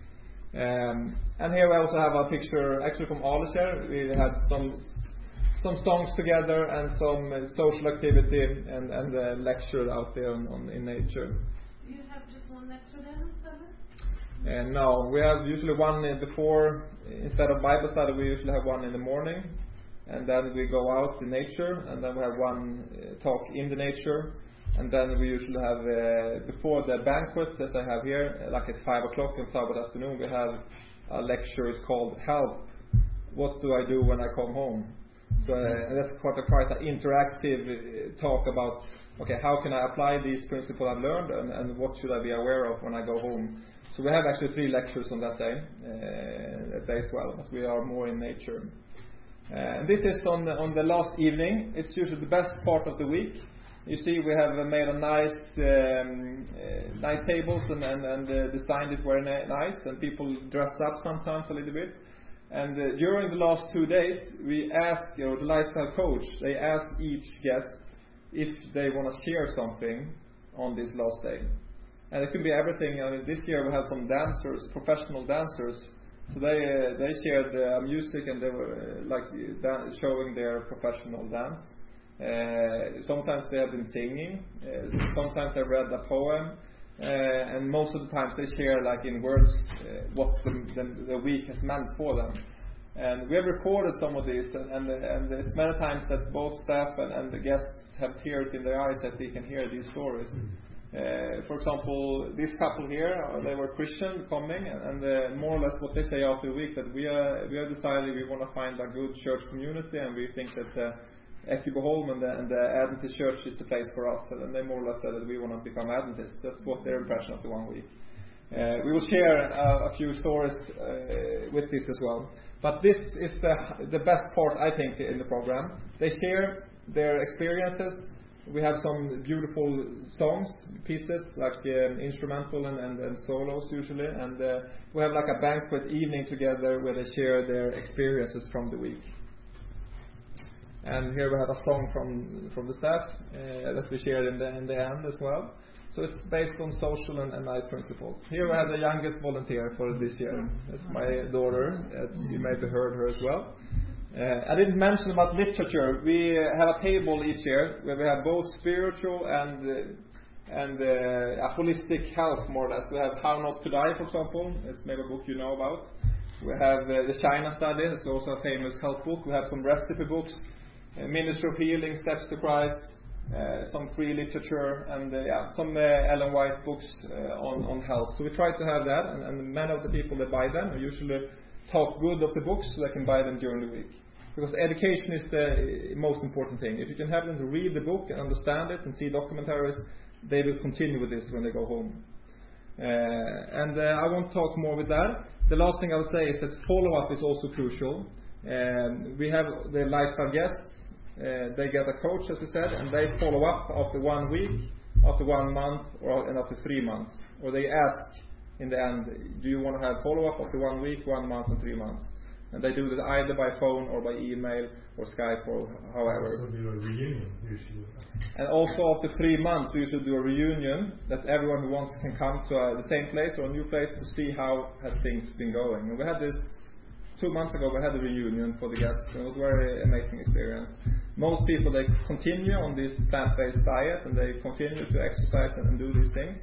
Um, and here we also have a picture actually from Aleskär. We had some some songs together and some uh, social activity and and a lecture out there on, on in nature. Do you have just one lecture then, And uh, no, we have usually one uh, before. Instead of Bible study, we usually have one in the morning, and then we go out in nature, and then we have one uh, talk in the nature. And then we usually have, uh, before the banquet, as I have here, like at five o'clock on Saturday afternoon, we have a lecture. It's called Help. What do I do when I come home? So uh, that's quite a quite an interactive uh, talk about, okay, how can I apply these principles I've learned, and, and what should I be aware of when I go home? So we have actually three lectures on that day, uh, that day as well, but we are more in nature. Uh, and this is on the, on the last evening. It's usually the best part of the week. You see, we have uh, made a nice, um, uh, nice tables and and, and uh, designed it very na- nice, and people dress up sometimes a little bit. And uh, during the last two days, we ask, you know, the lifestyle coach, they ask each guest if they want to share something on this last day. And it could be everything. I mean, this year we have some dancers, professional dancers. So they uh, they shared uh, music, and they were uh, like dan- showing their professional dance. Uh, sometimes they have been singing, uh, sometimes they read a poem, uh, and most of the times they share, like in words, uh, what the, the, the week has meant for them. And we have recorded some of these, and, and, and it's many times that both staff and, and the guests have tears in their eyes as they can hear these stories. Uh, for example, this couple here, uh, they were Christian coming, and, and uh, more or less what they say after a week, that we are we have decided we want to find a good church community, and we think that uh, Ekebyholm and the, and the Adventist church is the place for us. And they more or less said that we want to become Adventists. That's what their impression after one week. Uh, we will share uh, a few stories uh, with this as well. But this is the the best part, I think, in the program. They share their experiences. We have some beautiful songs, pieces, like um, instrumental and, and, and solos usually. And uh, we have like a banquet evening together where they share their experiences from the week. And here we have a song from from the staff uh, that we shared in the, in the end as well. So it's based on social and, and nice principles. Here we have the youngest volunteer for this year. That's my daughter. As you maybe heard her as well. Uh, I didn't mention about literature. We have a table each year where we have both spiritual and uh, and uh, a holistic health, more or less. We have How Not to Die, for example. It's maybe a book you know about. We have uh, the China Study. It's also a famous health book. We have some recipe books, uh, Ministry of Healing, Steps to Christ, uh, some free literature, and uh, yeah, some uh, Ellen White books uh, on on health. So we try to have that, and, and many of the people that buy them usually talk good of the books, so they can buy them during the week. Because education is the most important thing. If you can have them to read the book and understand it and see documentaries, they will continue with this when they go home. Uh, and uh, I won't talk more with that. The last thing I'll say is that follow-up is also crucial. Um, we have the lifestyle guests. Uh, they get a coach, as we said, and they follow up after one week, after one month, or and after three months. Or they ask in the end, do you want to have follow-up after one week, one month, and three months? And they do that either by phone or by email or Skype or however. So do a reunion usually. And also after three months we usually do a reunion that everyone who wants can come to uh, the same place or a new place to see how has things been going. And we had this two months ago. We had a reunion for the guests, and it was a very amazing experience. Most people, they continue on this plant-based diet and they continue to exercise and, and do these things.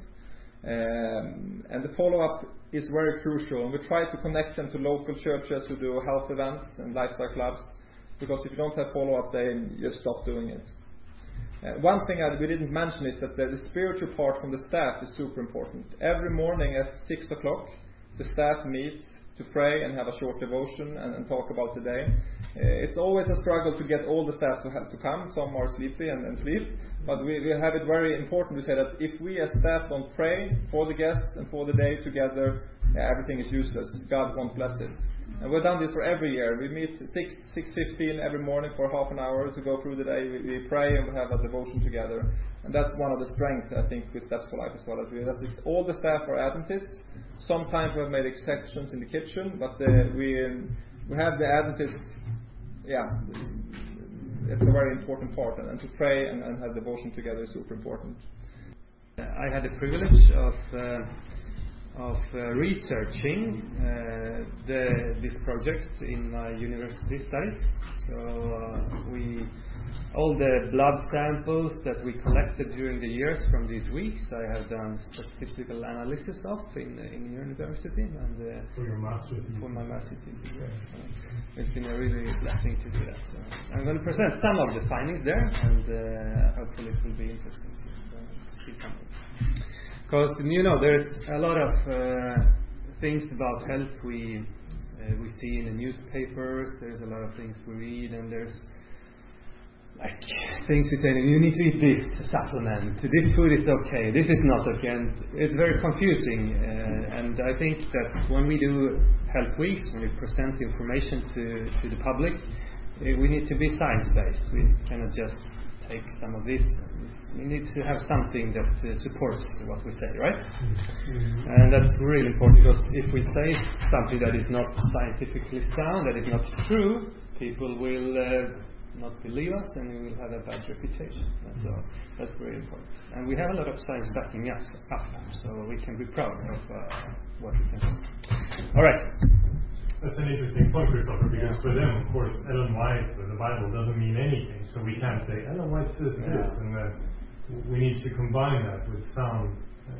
Um, and the follow-up is very crucial, and we try to connect them to local churches who do health events and lifestyle clubs, because if you don't have follow-up, then you stop doing it. Uh, one thing that we didn't mention is that the, the spiritual part from the staff is super important. Every morning at six o'clock, the staff meets to pray and have a short devotion and, and talk about the day. Uh, it's always a struggle to get all the staff to have to come. Some are sleepy and, and sleep, but we, we have it very important to say that if we as staff don't pray for the guests and for the day together, uh, everything is useless. God won't bless it. And we've done this for every year. We meet six six fifteen every morning for half an hour to go through the day. We, we pray and we have a devotion together, and that's one of the strengths I think with Steps for Life as well. That we, that's it. All the staff are Adventists. Sometimes we have made exceptions in the kitchen, but uh, we um, we have the Adventists. Yeah, it's a very important part, and, and to pray and, and have devotion together is super important. I had the privilege of uh, of uh, researching uh, the, this project in my university studies. So uh, we all the blood samples that we collected during the years from these weeks, I have done statistical analysis of in in university and uh, for your master's for my master's thesis. Yeah. So it's been a really blessing to do that. So I'm going to present some of the findings there, and uh, hopefully it will be interesting to uh, see something. Because you know, there's a lot of uh, things about health we uh, we see in the newspapers. There's a lot of things we read, and there's like things you say, you need to eat this supplement, this food is okay, this is not okay, and it's very confusing. Uh, and I think that when we do health weeks, when we present the information to, to the public, uh, we need to be science-based. We cannot just take some of this. We need to have something that uh, supports what we say, right? Mm-hmm. And that's really important, because if we say something that is not scientifically sound, that is not true, people will uh, not believe us, and we will have a bad reputation. And so that's very important. And we have a lot of science backing us up, so we can be proud of uh, what we can say. All right. That's an interesting point, Christopher, because yeah. for them, of course, Ellen White or the Bible doesn't mean anything, so we can't say Ellen White says yeah. this, and then we need to combine that with sound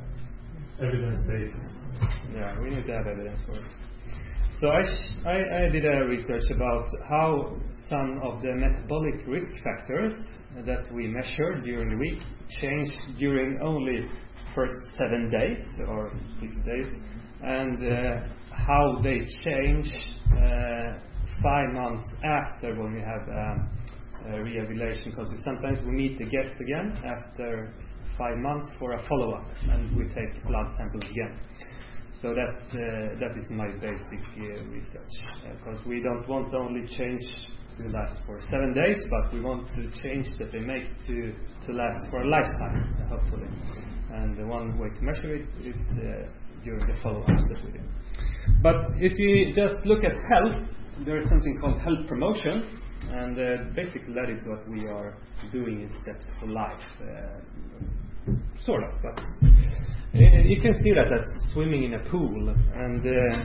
uh, evidence basis. Yeah, we need to have evidence for it. So I, I, I did a research about how some of the metabolic risk factors that we measured during the week changed during only first seven days or six days, and uh, how they change uh, five months after when we have um, a re-evaluation, because sometimes we meet the guest again after five months for a follow-up, and we take blood samples again. So that uh, that is my basic uh, research, because uh, we don't want only change to last for seven days, but we want to change that they make to to last for a lifetime, hopefully. And the one way to measure it is uh, during the follow-ups that we do. But if you just look at health, there is something called health promotion, and uh, basically that is what we are doing in Steps for Life, uh, sort of. But you can see that as swimming in a pool, and uh,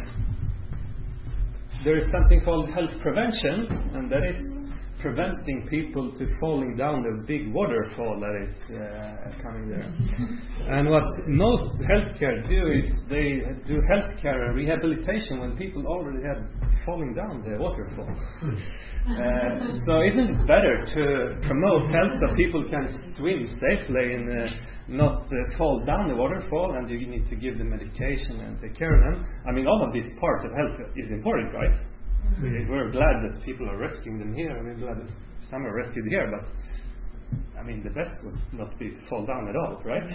there is something called health prevention, and that is preventing people to falling down the big waterfall that is uh, coming there. And what most healthcare do is they do healthcare and rehabilitation when people already have falling down the waterfall. Uh, so isn't it better to promote health so people can swim safely and uh, not uh, fall down the waterfall, and you need to give them medication and take care of them? I mean, all of these parts of health is important, right? Mm-hmm. We're glad that people are rescuing them here. We're glad that some are rescued here, but I mean, the best would not be to fall down at all, right?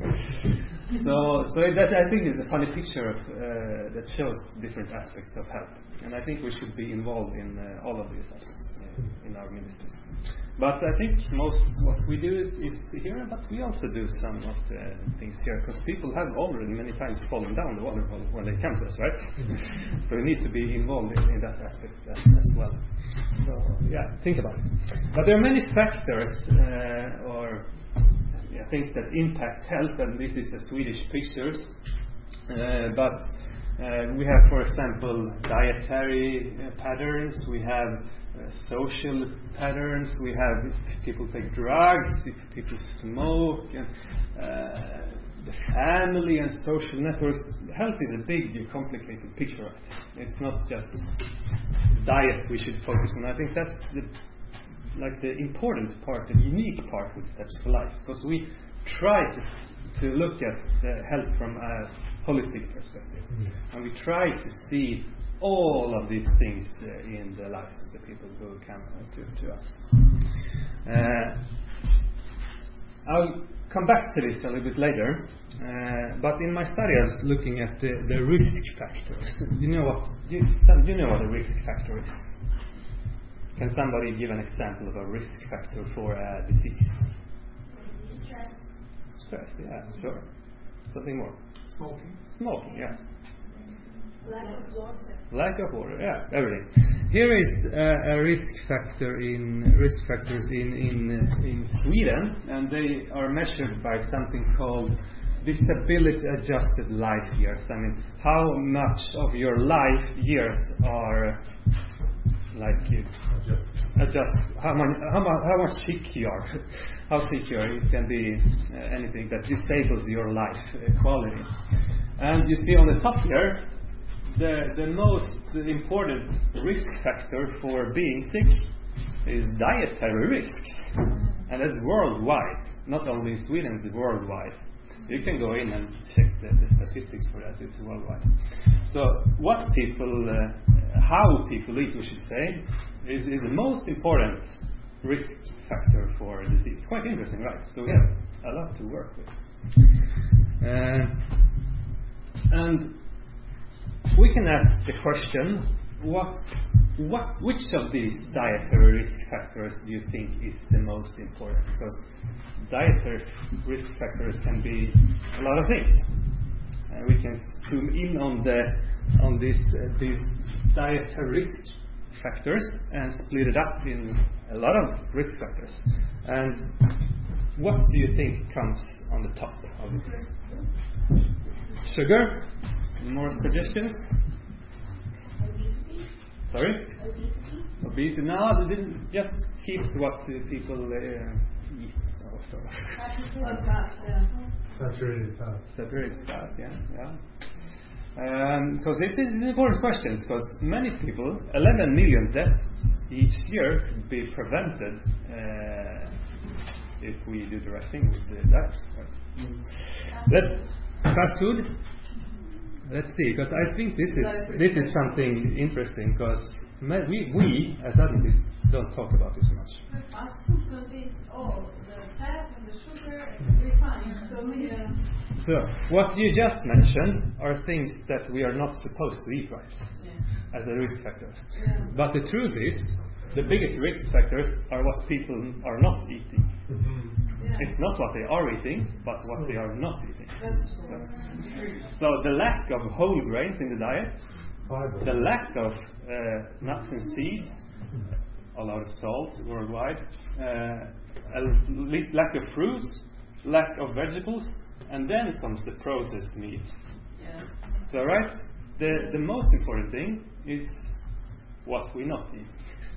so, so that I think is a funny picture of, uh, that shows different aspects of health, and I think we should be involved in uh, all of these aspects uh, in our ministries. But I think most what we do is, is here, but we also do some of the things here, because people have already many times fallen down the waterfall when they come to us, right? So we need to be involved in, in that aspect as, as well. So yeah, think about it. But there are many factors uh, or yeah, things that impact health, and this is a Swedish pictures. Uh, but uh, we have, for example, dietary uh, patterns. We have Uh, social patterns. We have if people take drugs, if people smoke, and uh, the family and social networks. Health is a big, complicated picture. Right? It's not just diet we should focus on. I think that's the like the important part, the unique part with Steps for Life, because we try to to look at the health from a holistic perspective, mm-hmm. and we try to see all of these things uh, in the lives of the people who come to, to us. Uh, I'll come back to this a little bit later, uh, but in my study I was looking at the, the risk factors. You know what? You, some, you know what a risk factor is? Can somebody give an example of a risk factor for a disease? Stress. Stress, yeah, sure. Something more? Smoking. Smoking, yeah. Lack of water. Lack of water, yeah, everything. Here is uh, a risk factor in risk factors in in uh, in Sweden, and they are measured by something called disability adjusted life years. I mean, how much of your life years are like you adjust, adjust how much how much how much sick you are, how sick you are. It can be uh, anything that disables your life uh, quality. And you see on the top here, The, the most important risk factor for being sick is dietary risks, and that's worldwide. Not only in Sweden, it's worldwide. You can go in and check the, the statistics for that. It's worldwide. So what people, uh, how people eat, we should say, is, is the most important risk factor for disease. Quite interesting, right? So we have a lot to work with. Uh, and we can ask the question, what, what, which of these dietary risk factors do you think is the most important? Because dietary risk factors can be a lot of things. And we can zoom in on the on this uh, these dietary risk factors and split it up in a lot of risk factors. And what do you think comes on the top of this? Sugar? More suggestions? Obesity. Sorry? Obesity. Obesity. No, they didn't just keep what uh, people uh, eat. Oh, so. Saturated fat. Saturated fat, yeah, yeah. Because um, it's, it's an important question, because many people, eleven million deaths each year, could be prevented uh, if we do the right thing with the diet. Right? Let fast food. Let's see, because I think this is this is something interesting, because we we as adults don't talk about this much. Fast food contains all the fat and the sugar and refined. So many. So what you just mentioned are things that we are not supposed to eat, right? Yeah. As the risk factors. Yeah. But the truth is, the biggest risk factors are what people are not eating. Mm-hmm. Yeah. It's not what they are eating, but what they are not eating. That's true. So the lack of whole grains in the diet, Fiber. the lack of uh, nuts and seeds, a lot of salt worldwide, uh, a l- lack of fruits, lack of vegetables, and then comes the processed meat. Yeah. So right, the the most important thing is what we not eat.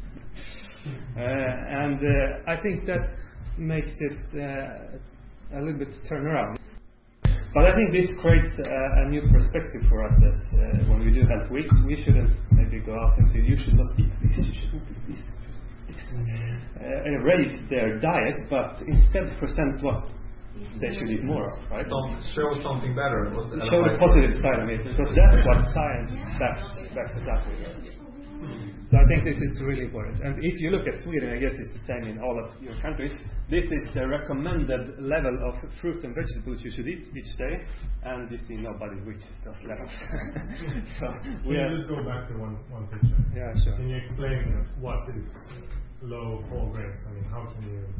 uh, and uh, I think that makes it uh, a little bit turn around. But I think this creates uh, a new perspective for us as uh, when we do health week. We shouldn't maybe go out and say you should not eat this, you shouldn't eat this, this. Uh, erase their diet, but instead present what they should eat more of, right? Some, show something better. What's the Show the positive side of it, because that's what science backs, backs us up with. Right? So I think this is really important. And if you look at Sweden, I guess it's the same in all of your countries, this is the recommended level of fruit and vegetables you should eat each day, and you see nobody reaches those levels. So Can we you are, just go back to one, one picture? yeah, sure. Can you explain what is low whole grains? I mean, how can you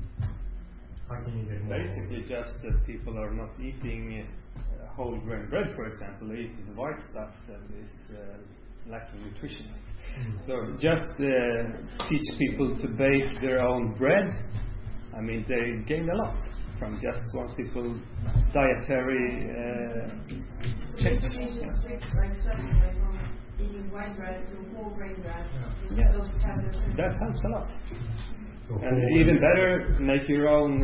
how can you get more? Basically just that people are not eating uh, whole grain bread, for example. They eat this white stuff that is uh, lacking nutrition. So just uh, teach people to bake their own bread. I mean, they gain a lot from just one simple dietary uh, change. Switch like something like from eating white bread to whole grain bread. Yeah. Those kind of things. That helps a lot. So And whole even grains. better, make your own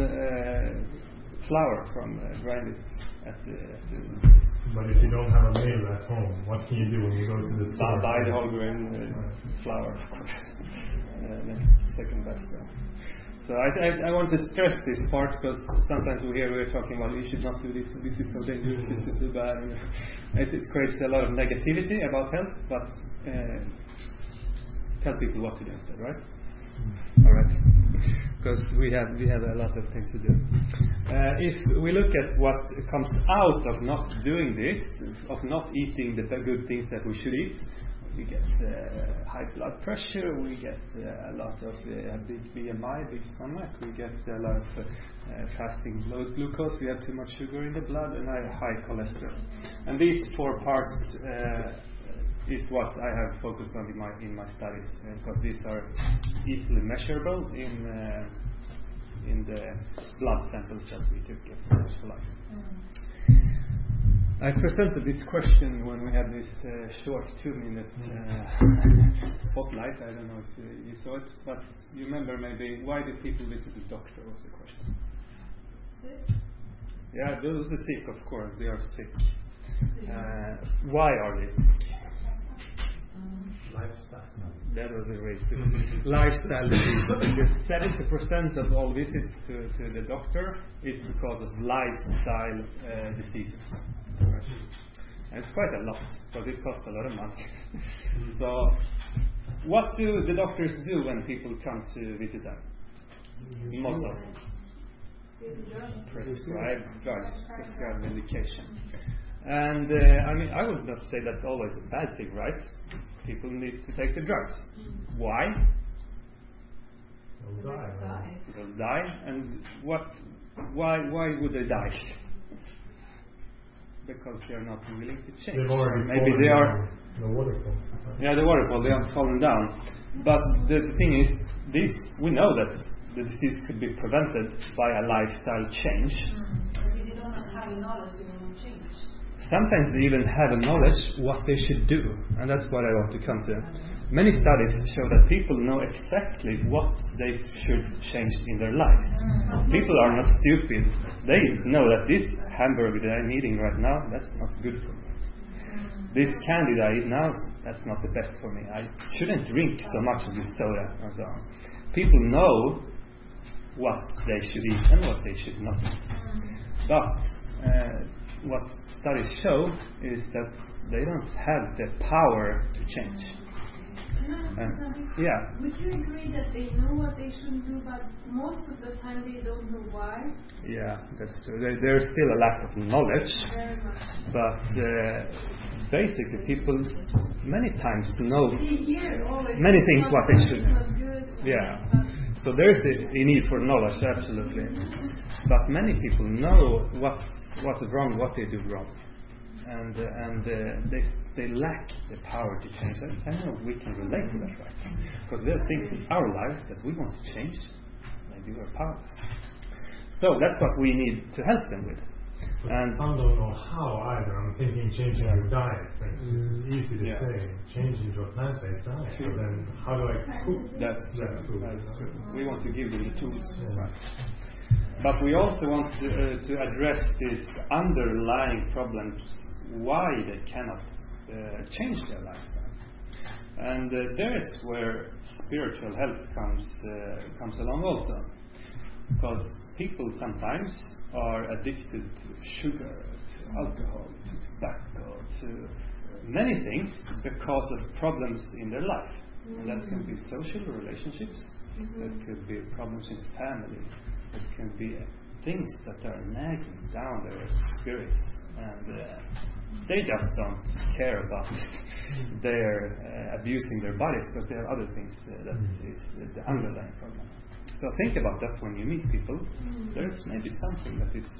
uh, flour from uh, grind it at the, at the But if you don't have a mill at home, what can you do when you go to the store? buy the whole grain uh, flour, of course. Uh, next, second best. Uh. So I, I, I want to stress this part, because sometimes we hear we're talking about you should not do this, this is so dangerous, this is so bad. And it, it creates a lot of negativity about health, but uh, tell people what to do instead, right? All right, because we have we have a lot of things to do. Uh, if we look at what comes out of not doing this, of not eating the good things that we should eat, we get uh, high blood pressure, we get uh, a lot of uh, big B M I, big stomach, we get a lot of uh, fasting blood glucose, we have too much sugar in the blood, and I have high cholesterol. And these four parts uh, is what I have focused on in my in my studies, because these are easily measurable in uh, in the blood samples that we took at Science for Life. I presented this question when we had this uh, short two-minute uh, spotlight. I don't know if you, you saw it, but you remember maybe why do people visit the doctor? Was the question? Sick? Yeah, those are sick, of course. They are sick. Uh, why are they sick? Lifestyle. That was a great lifestyle disease. seventy percent of all visits to, to the doctor is because of lifestyle uh, diseases. And it's quite a lot, because it costs a lot of money. So, what do the doctors do when people come to visit them? Most of them. Prescribe drugs, prescribe medication. And uh, I mean, I would not say that's always a bad thing, right? People need to take the drugs. Why? They'll die. right? They'll die. And what? Why? Why would they die? Because they are not willing to change. They've already Maybe fallen they down are. the waterfall. Yeah, the waterfall. They have fallen down. But the thing is, this we know that the disease could be prevented by a lifestyle change. But if you don't have knowledge, you will not change. Sometimes they even have a knowledge what they should do, and that's what I want to come to. Many studies show that people know exactly what they should change in their lives. People are not stupid. They know that this hamburger that I'm eating right now, that's not good for me. This candy that I eat now, that's not the best for me. I shouldn't drink so much of this soda and so on. People know what they should eat and what they should not eat. But uh, what studies show is that they don't have the power to change. Uh, yeah. Would you agree that they know what they shouldn't do, but most of the time they don't know why? Yeah, that's true. There, there's still a lack of knowledge. Very much. But uh, basically, people many times know many things what they should. Yeah. So there's a, a need for knowledge, absolutely. But many people know what what's wrong, what they do wrong, and uh, and uh, they they lack the power to change. I, I know we can relate to that, right? Because there are things in our lives that we want to change, maybe we're powerless. So that's what we need to help them with. But And some don't know how either. I'm thinking changing your diet, for instance. It's easy to Yeah. say, changing to a plant-based diet. True. But then how do I cook That's that true. food? That's true. We want to give them the tools, Yeah. right? But we also want to, uh, to address these underlying problems why they cannot uh, change their lifestyle. And uh, there is where spiritual health comes uh, comes along also, because people sometimes are addicted to sugar, to alcohol, to tobacco, to many things because of problems in their life. And that can be social relationships, that could be problems in family, it can be things that are nagging down their spirits, and uh, they just don't care about their uh, abusing their bodies because they have other things uh, that is the underlying problem. So think about that when you meet people. There's maybe something that is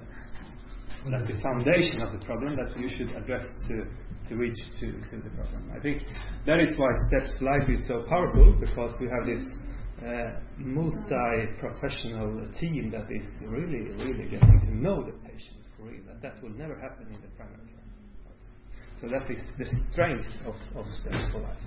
uh, that's the foundation of the problem that you should address to to reach to, to the problem. I think that is why Steps for Life is so powerful, because we have this uh, multi-professional team that is really, really getting to know the patients for real. That that will never happen in the primary care. So that is the strength of, of Steps for Life.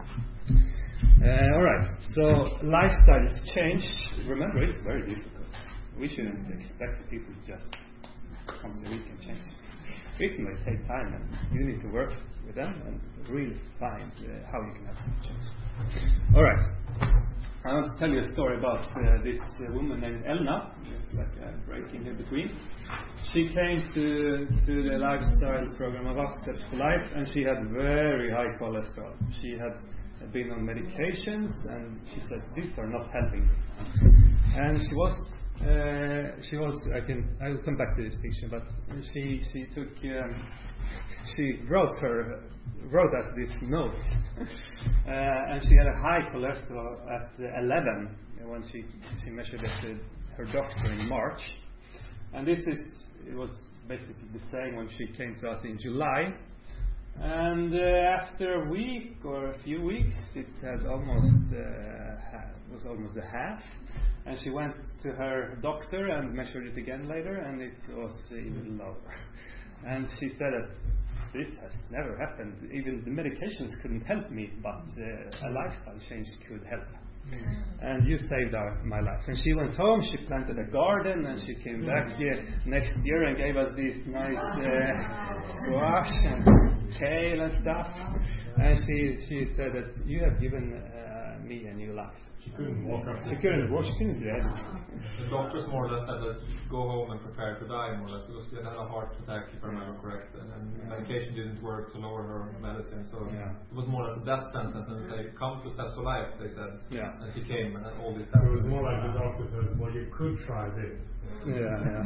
Uh, all right. So lifestyles change. Remember, it's very difficult. We shouldn't expect people to just come to the week and change. It may take time, and you need to work with them and really find uh, how you can help them change. All right. I want to tell you a story about uh, this uh, woman named Elna. It's like a break in here between. She came to to the lifestyle program of us, Steps for Life, and she had very high cholesterol. She had been on medications, and she said, "These are not helping me." And she was, uh, she was. I can. I will come back to this picture, but she she took. Um, she wrote her wrote us this note, uh, and she had a high cholesterol at uh, eleven when she she measured at the, her doctor in March, and this is it was basically the same when she came to us in July. And uh, after a week or a few weeks, it had almost uh, ha- was almost a half. And she went to her doctor and measured it again later, and it was even lower. And she said that this has never happened. Even the medications couldn't help me, but uh, a lifestyle change could help. Mm. And you saved our, my life. And she went home, she planted a garden, and she came back here next year and gave us this nice uh, squash and kale and stuff. And she she said that you have given uh, me a new life. She couldn't walk up. She couldn't walk. She couldn't do anything. The doctors more or less said that go home and prepare to die, more or less, because she had a heart attack, if I remember correct, and, and yeah. medication didn't work to lower her medicine. So yeah. it was more like a death sentence, and they say, "Come to Steps for Life," they said. Yeah. And she came, and all this. It was more like the doctor said, "Well, you could try this." Yeah. yeah.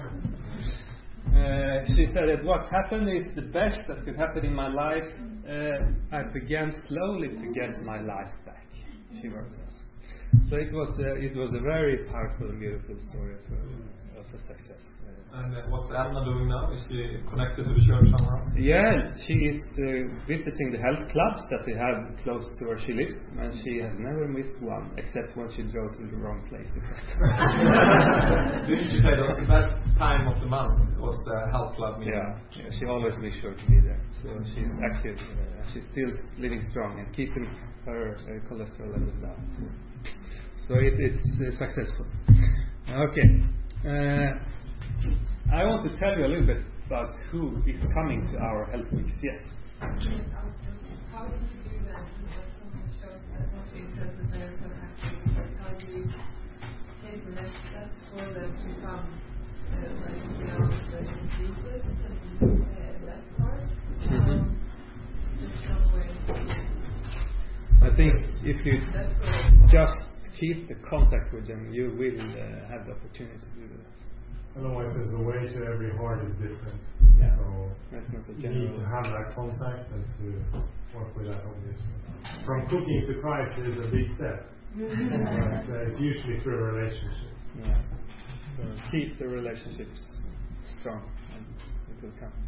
Uh, she said that what happened is the best that could happen in my life. Uh, I began slowly to get my life back. She wrote us. So it was uh, it was a very powerful and beautiful story of a, of a success. And uh, what's Elna doing now? Is she connected to the church somehow? Yeah, she is uh, visiting the health clubs that they have close to where she lives, and she has never missed one, except when she drove to the wrong place the first time. Didn't she say that the best time of the month was the health club meeting? Yeah, yeah, she always makes sure to be there. So she's active. Uh, she's still living strong and keeping her uh, cholesterol levels down. So, so it, it's uh, successful. Okay. Uh, I want to tell you a little bit about who is coming to our Health Weeks. Yes? How did you do that? Because someone showed that much interest in there, so actually, how do you take the next step? for them to come uh, like beyond the diseases and uh, that part. Mm-hmm. Um, in some way. I think if you That's good. just keep the contact with them, you will uh, have the opportunity to do that. Otherwise, there's the way to every heart is different. Yeah. So That's not a you need to general. have that contact and to work with that, obviously. From cooking to Christ is a big step. But uh, it's usually through a relationship. Yeah. So keep the relationships strong, and it will come.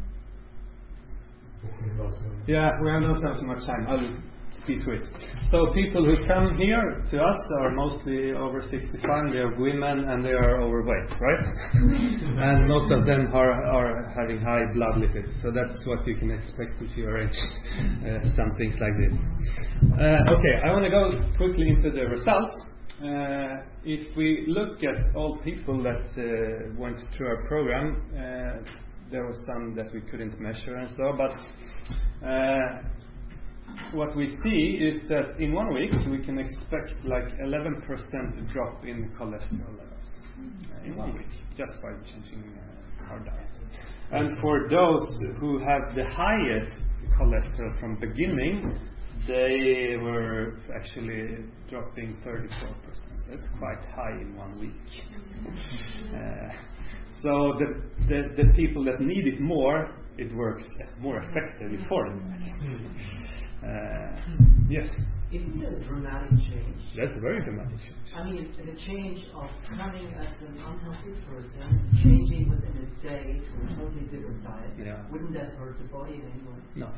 Yeah, we have not have so much time. I'll speed through it. So people who come here to us are mostly over sixty-five. They are women and they are overweight, right? And most of them are are having high blood lipids. So that's what you can expect if you arrange uh, some things like this. Uh, okay, I want to go quickly into the results. Uh, if we look at all people that uh, went through our program, uh, there was some that we couldn't measure and so, but uh, what we see is that in one week we can expect like eleven percent drop in cholesterol levels uh, in one week just by changing uh, our diet. And for those who have the highest cholesterol from beginning, they were actually dropping thirty-four percent. So it's quite high in one week. Uh, so the, the the people that need it more, it works more effectively for them. Uh, yes. Isn't it a dramatic change? That's a very dramatic change. I mean, the change of coming as an unhealthy person, changing within a day to a totally different diet. Yeah. Wouldn't that hurt the body in any way? No.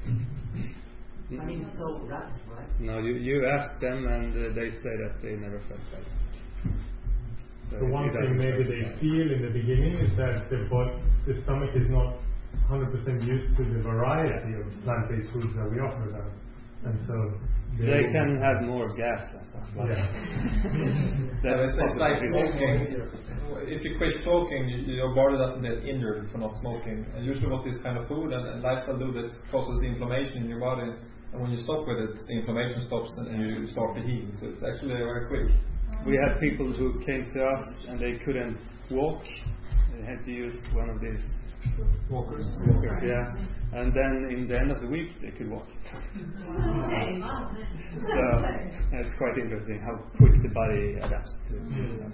I mean, it's so rapid, right? No, you, you ask them and uh, they say that they never felt that. So The one it thing doesn't maybe hurt they them. feel in the beginning is that the, bod- the stomach is not one hundred percent used to the variety of plant-based foods that we offer them. And so they, They can have more gas and stuff. But Yeah. that's it's, it's like possible. smoking. If you quit smoking, you, your body doesn't get injured for not smoking. And usually what this kind of food and, and lifestyle do that causes the inflammation in your body. And when you stop with it, the inflammation stops and you start to heal. So it's actually very quick. We had people who came to us and they couldn't walk. They had to use one of these Walkers. walkers, yeah. And then in the end of the week they could walk. So it's quite interesting how quick the body adapts to this stuff.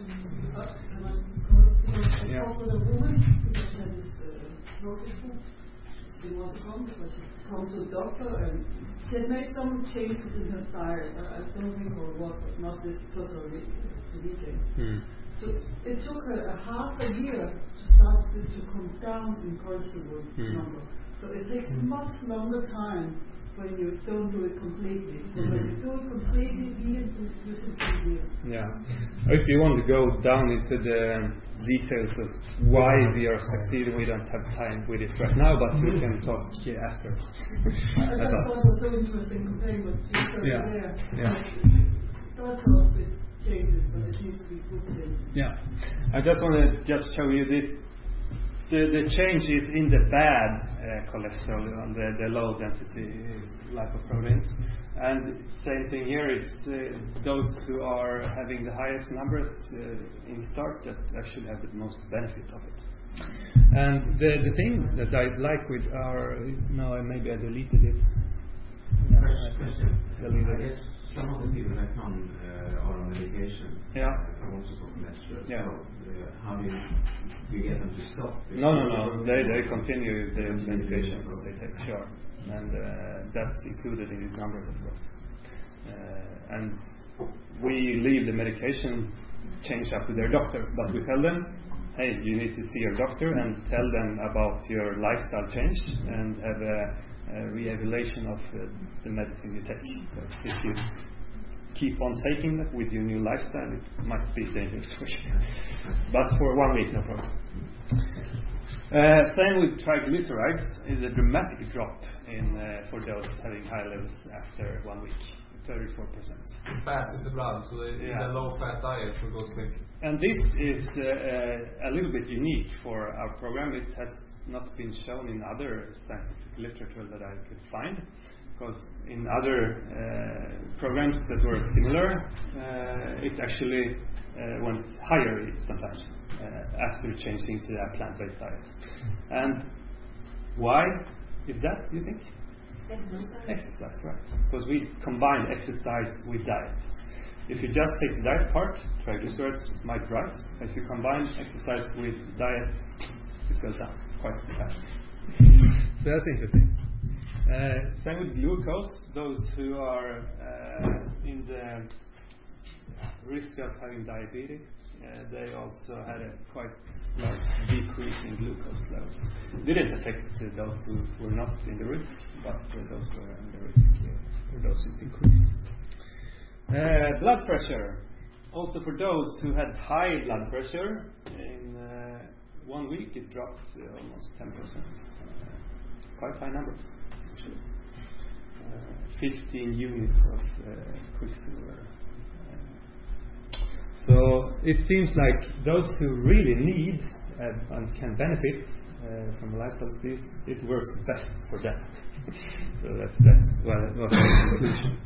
Yeah. Also the woman who had this uh, process food, she didn't want to come because she come to the doctor and she had made some changes in her diet. I don't remember what, but not this totally uh, vegan. Hmm. So it took her a half a year to start to, to come down in cholesterol Hmm. number. So it takes much longer time when you don't do it completely. But when you do it completely, vegan, this is easier. Yeah. If you want to go down into the details of why we are succeeding, we don't have time with it right now, but we can talk here afterwards. I That's just all. thought it was so interesting comparing what you said Yeah. there. Yeah. It does help with changes, but it needs to be good changes. Yeah. I just want to just show you the the, the change is in the bad uh, cholesterol on the, the low density lipoproteins, and same thing here. It's uh, those who are having the highest numbers uh, in start that actually have the most benefit of it. And the the thing that I like with our no maybe I deleted it. No, I Question. deleted I it. guess some of the people that come uh, are on medication. Yeah. Uh, also for cholesterol. Yeah. So uh, how do you, do you get them to stop? No, no, no. They they continue the medications they take, sure, and uh, that's included in these numbers, of course. Uh, and we leave the medication change up to their doctor, but we tell them, hey, you need to see your doctor and tell them about your lifestyle change and have a, a re-evaluation of uh, the medicine you take. Because if you keep on taking that with your new lifestyle, it might be dangerous for you. But for one week, no problem. Uh, same with triglycerides, is a dramatic drop in uh, for those having high levels after one week, thirty-four percent. Fat is the blood, so they eat Yeah. a low-fat diet, so it goes quick. And this is uh, uh, a little bit unique for our program. It has not been shown in other scientific literature that I could find, because in other uh, programs that were similar, uh, it actually uh, went higher sometimes uh, after changing to a plant-based diet. And why is that, do you think? Exercise. Exercise, right. Because we combine exercise with diet. If you just take the diet part, triglycerides might rise. If you combine exercise with diet, it goes down quite fast. So that's interesting. Uh, same with glucose. Those who are uh, in the risk of having diabetes, uh, they also had a quite large decrease in glucose levels. Didn't affect uh, those who were not in the risk, but uh, those who were in the risk uh, were those who decreased. Uh, blood pressure. Also for those who had high blood pressure, in uh, one week it dropped uh, almost ten percent. Uh, quite high numbers, actually. Uh, fifteen units of uh, quicksilver. So it seems like those who really need uh, and can benefit uh, from a lifestyle disease, it works best for them. So that's that's what what the conclusion.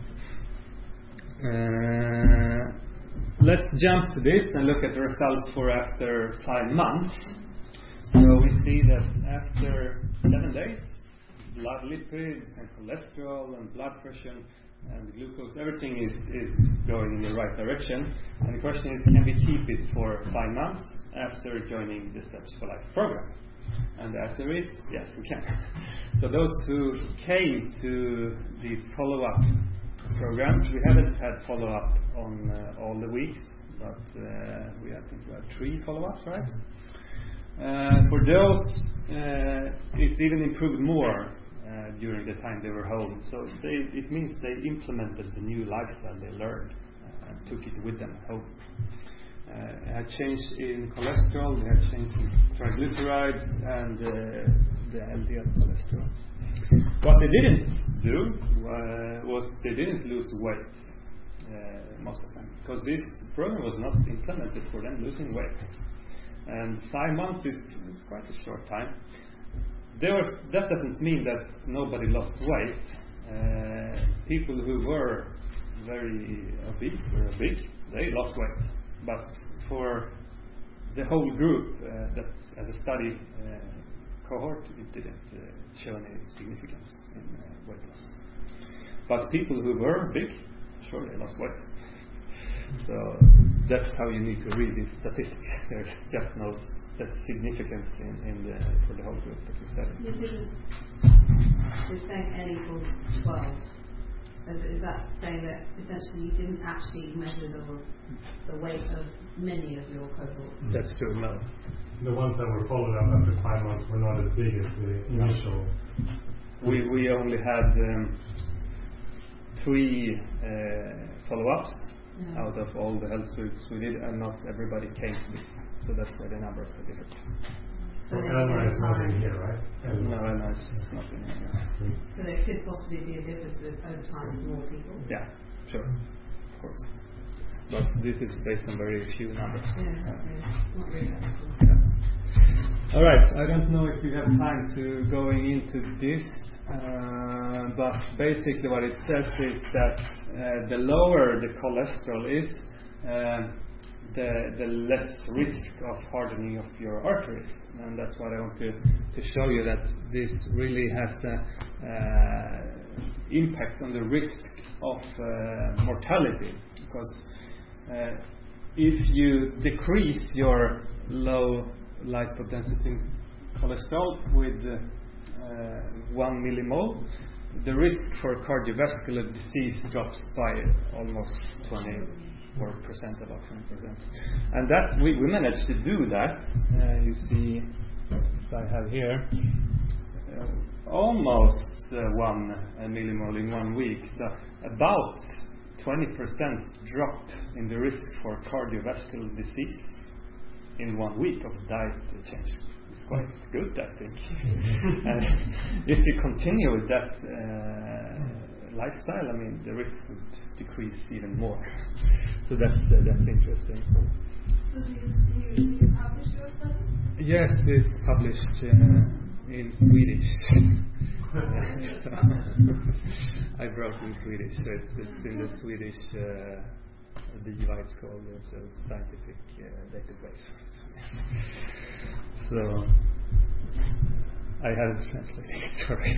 Uh, let's jump to this and look at the results for after five months. So we see that after seven days, blood lipids and cholesterol and blood pressure and glucose, everything is, is going in the right direction. And the question is, can we keep it for five months after joining the Steps for Life program? And the answer is, yes, we can. So those who came to these follow-up programs, we haven't had follow-up on uh, all the weeks, but uh, we I think we have three follow-ups, right? Uh, for those, uh, it even improved more Uh, during the time they were home. So they, it means they implemented the new lifestyle they learned uh, and took it with them home. Uh, it had change in cholesterol, they had change in triglycerides and uh, the L D L cholesterol. What they didn't do uh, was they didn't lose weight, uh, most of them, because this program was not implemented for them losing weight. And five months is, is quite a short time. There was, that doesn't mean that nobody lost weight. Uh, people who were very obese, very big, they lost weight. But for the whole group, uh, that as a study uh, cohort, it didn't uh, show any significance in uh, weight loss. But people who were big, sure, they lost weight. So that's how you need to read these statistics. There's just no s- significance in, in the, for the whole group that we studied. You didn't. You're saying N equals twelve. Is, is that saying that essentially you didn't actually measure the, the weight of many of your cohorts? That's true, no. The ones that were followed up after five months were not as big as the initial. We we only had um, three uh, follow-ups. Yeah. Out of all the health groups we did, and not everybody came to this. So that's why the numbers are different. So Elna is not in here, right? Elna. No, Elna is not in here. Yeah. So there could possibly be a difference with over time with more people? Yeah, sure. Of course. But this is based on very few numbers. Yeah, okay. It's not really that important. Yeah. All right, I don't know if you have time to going into this, uh, but basically what it says is that uh, the lower the cholesterol is, uh, the the less risk of hardening of your arteries, and that's what I want to, to show you, that this really has an uh, impact on the risk of uh, mortality, because uh, if you decrease your low lipodensity cholesterol with uh, uh, one millimole, the risk for cardiovascular disease drops by almost twenty-four percent, about twenty percent. And that we, we managed to do that. Uh, you see, as I have here, uh, almost uh, one uh, millimole in one week. So about twenty percent drop in the risk for cardiovascular disease in one week of diet change. It's quite good, I think. And if you continue with that uh, lifestyle, I mean, the risk would decrease even more. So that's uh, that's interesting. So do you, do you, do you publish your study? Yes, it's published uh, in Swedish. So I wrote in Swedish, so it's, it's in the Swedish uh, the D I V A, it's called, it's a scientific uh, database. So I haven't translated it, sorry.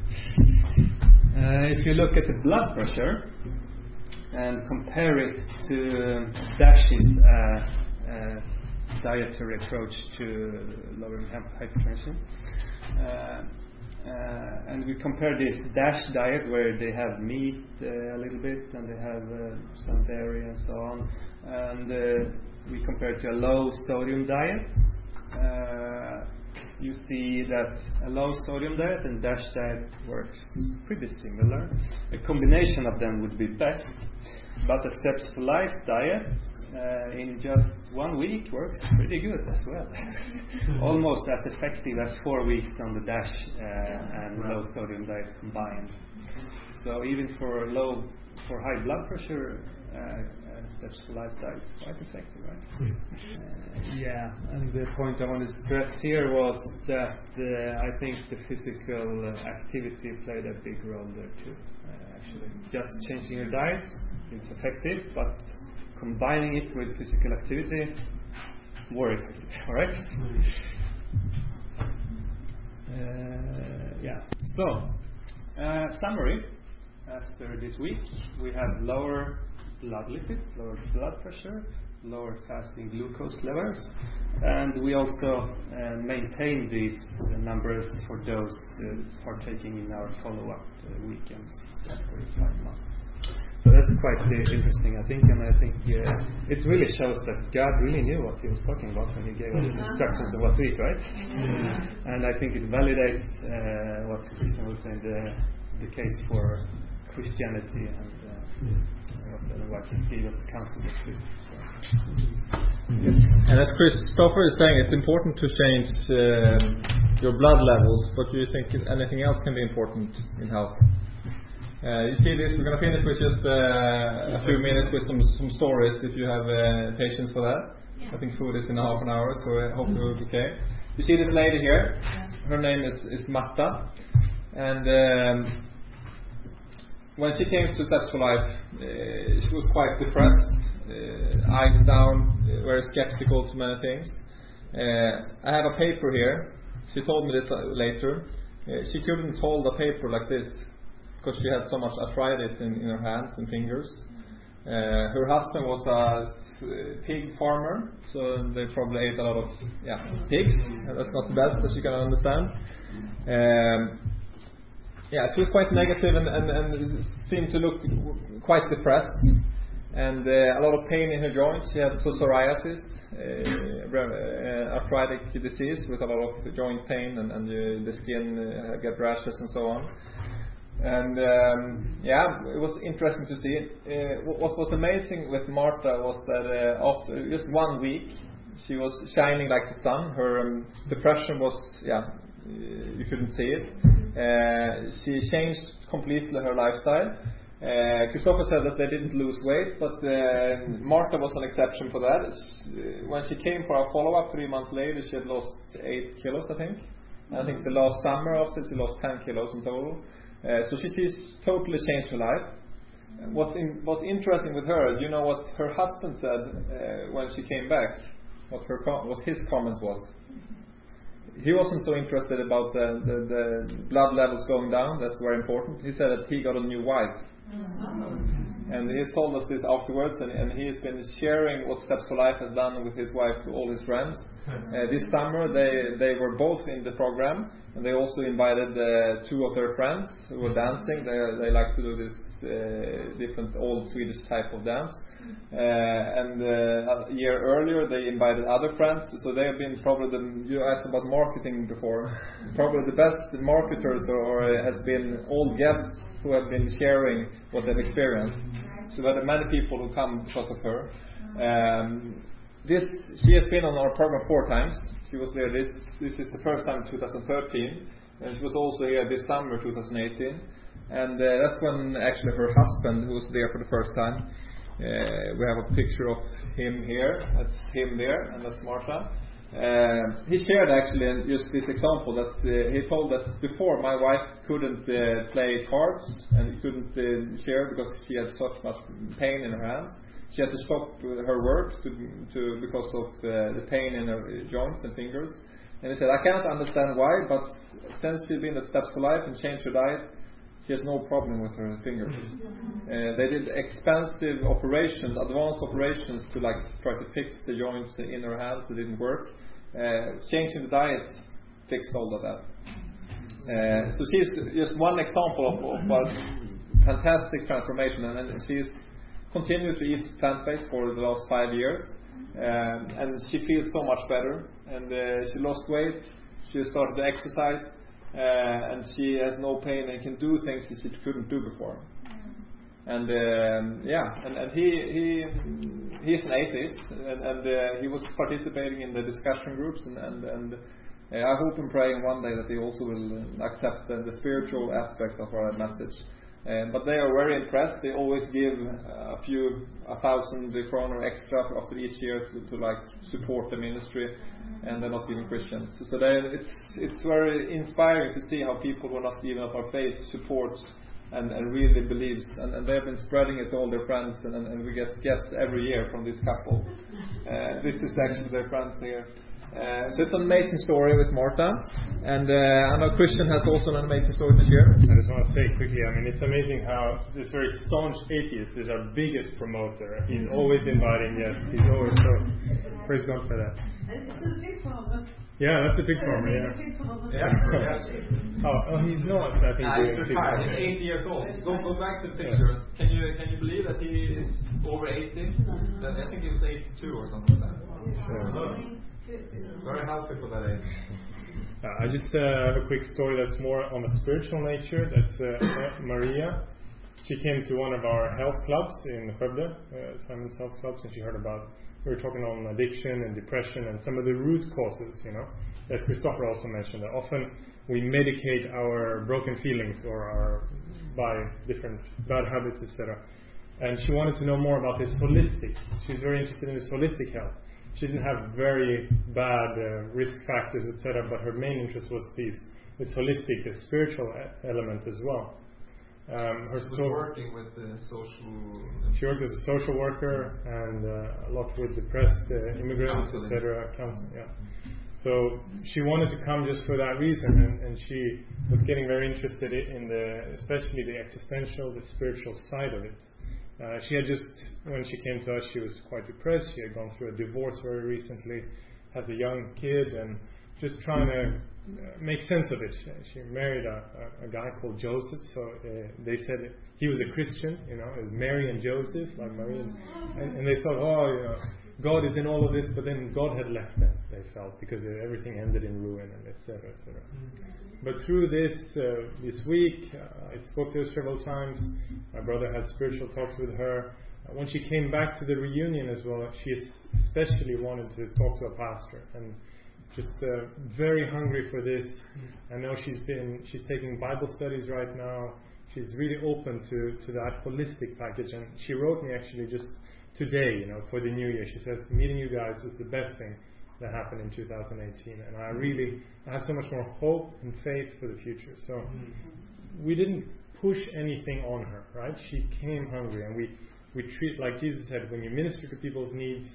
Uh, if you look at the blood pressure and compare it to DASH's uh, uh, dietary approach to lowering hypertension, uh, uh, and we compare this DASH diet where they have meat uh, a little bit and they have uh, some dairy and so on, and uh, we compare it to a low sodium diet. Uh, you see that a low sodium diet and DASH diet works pretty similar. A combination of them would be best, but a Steps for Life diet uh, in just one week works pretty good as well. Almost as effective as four weeks on the DASH uh, and low sodium diet combined. So even for low, for high blood pressure, uh, Steps for Life diet is quite effective, right? Uh, yeah, and the point I wanted to stress here was that uh, I think the physical uh, activity played a big role there too. Uh, actually, just changing your diet is effective, but combining it with physical activity, more effective. All right? Uh, yeah. So, uh, summary. After this week, we have lower blood lipids, lower blood pressure, lower fasting glucose levels, and we also uh, maintain these uh, numbers for those uh, partaking in our follow-up uh, weekends after five months. So that's quite uh, interesting, I think, and I think uh, it really shows that God really knew what He was talking about when He gave us instructions of what to eat, right? Mm-hmm. And I think it validates uh, what Christian was saying, the, the case for Christianity and uh, mm. what He was counseling to do. So. Yes. And as Christopher is saying, it's important to change uh, your blood levels, but do you think anything else can be important in health? Uh, you see this, we're going to finish with just uh, a few minutes with some, some stories if you have uh, patience for that. Yeah. I think food is in a half an hour, so I hope it will be okay. You see this lady here, her name is, is Marta, and um, when she came to Steps for Life, uh, she was quite depressed, uh, eyes down, uh, very skeptical to many things. Uh, I have a paper here. She told me this later. Uh, she couldn't hold a paper like this because she had so much arthritis in, in her hands and fingers. Uh, her husband was a pig farmer, so they probably ate a lot of yeah pigs. That's not the best, as you can understand. Um, Yeah, she was quite negative and, and, and seemed to look quite depressed, and uh, a lot of pain in her joints. She had psoriasis, uh, uh, arthritic disease with a lot of joint pain, and, and uh, the skin uh, get rashes and so on. And um, yeah, it was interesting to see. Uh, what was amazing with Marta was that uh, after just one week, she was shining like the sun. Her um, depression was, yeah, you couldn't see it. Uh, she changed completely her lifestyle. Uh, Christopher said that they didn't lose weight, but uh, Marta was an exception for that. She, when she came for our follow-up three months later, she had lost eight kilos, I think. And I think the last summer after, she lost ten kilos in total. Uh, so she, she's totally changed her life. What's, in, what's interesting with her, you know what her husband said uh, when she came back? What, her com- what his comments was? He wasn't so interested about the, the, the blood levels going down. That's very important. He said that he got a new wife. Mm-hmm. And he's told us this afterwards, and, and he's been sharing what Steps for Life has done with his wife to all his friends. Uh, this summer they, they were both in the program, and they also invited uh, two of their friends who were dancing. They, they like to do this uh, different old Swedish type of dance. Uh, and uh, a year earlier they invited other friends, so they have been probably the, you asked about marketing before, probably the best marketers or, or has been old guests who have been sharing what they've experienced. So there are many people who come because of her. Um, this she has been on our program four times. She was there this this is the first time in two thousand thirteen, and she was also here this summer two thousand eighteen, and uh, that's when actually her husband, who was there for the first time. Uh, we have a picture of him here. That's him there, and that's Marta. Uh, he shared actually just this example that uh, he told that before my wife couldn't uh, play cards and he couldn't uh, share because she had such much pain in her hands. she had to stop her work to, to because of uh, the pain in her joints and fingers. And he said, I cannot understand why, but since she's been at Steps for Life and changed her diet, she has no problem with her fingers. Uh, they did expensive operations, advanced operations to like try to fix the joints in her hands. It didn't work. Uh, changing the diet fixed all of that. Uh, so she's just one example of, of a fantastic transformation, and, and she's continued to eat plant-based for the last five years, um, and she feels so much better. And uh, she lost weight. She started to exercise. Uh, and she has no pain and can do things that she couldn't do before. And um, yeah, and, and he he he's an atheist, and, and uh, he was participating in the discussion groups, and and, and uh, I hope and pray one day that he also will accept the, the spiritual aspect of our message. Um, but they are very impressed. They always give a few, a thousand kroner extra after each year to, to like support the ministry, and they're not even Christians. So they, it's it's very inspiring to see how people who are not even of our faith support and, and really believes, and, and they've been spreading it to all their friends, and, and, and we get guests every year from this couple. Uh, this is actually their friends here. Uh, so it's an amazing story with Martha, and uh, I know Christian has also an amazing story to share. I just want to say quickly, I mean, it's amazing how this very staunch atheist is our biggest promoter. He's always inviting guests. He's always so. Praise God for that. It's a big farmer. Yeah, that's a big farmer. Yeah. Yeah. yeah. oh, oh, he's not. I think. Ah, he's retired. He's eighty years old. Go go back to the picture. Yeah. Can you can you believe that he is over eighty? That, I think he was eighty-two or something like that. Sure. Very healthy for that age. Uh, I just uh, have a quick story that's more on a spiritual nature. That's uh, Maria. She came to one of our health clubs in Skövde, uh, Simon's Health Clubs, and she heard about, we were talking on addiction and depression and some of the root causes, you know, that Christopher also mentioned. That often we medicate our broken feelings or our, by different bad habits, et cetera. And she wanted to know more about this holistic. She was very interested in this holistic health. She didn't have very bad uh, risk factors, et cetera, but her main interest was these, this holistic, the spiritual e- element as well. Um, her she was so- working with the social... She worked as a social worker and uh, a lot with depressed uh, immigrants, et cetera. Counseling, yeah. So she wanted to come just for that reason, and, and she was getting very interested in the, especially the existential, the spiritual side of it. Uh, she had just, when she came to us, she was quite depressed. She had gone through a divorce very recently, has a young kid, and just trying to uh, make sense of it. She, she married a, a, a guy called Joseph, so uh, they said he was a Christian, you know, it was Mary and Joseph, like Mary, and, and, and they thought, oh, you know, God is in all of this, but then God had left them, they felt, because everything ended in ruin, and et cetera, et cetera. But through this uh, this week, uh, I spoke to her several times. My brother had spiritual talks with her. Uh, when she came back to the reunion as well, she especially wanted to talk to a pastor, and just uh, very hungry for this. I know she's been she's taking Bible studies right now. She's really open to, to that holistic package, and she wrote me actually just today, you know, for the new year. She says, meeting you guys was the best thing that happened in two thousand eighteen, and I really I have so much more hope and faith for the future. So mm-hmm. we didn't push anything on her, right? She came hungry, and we, we treat, like Jesus said, when you minister to people's needs,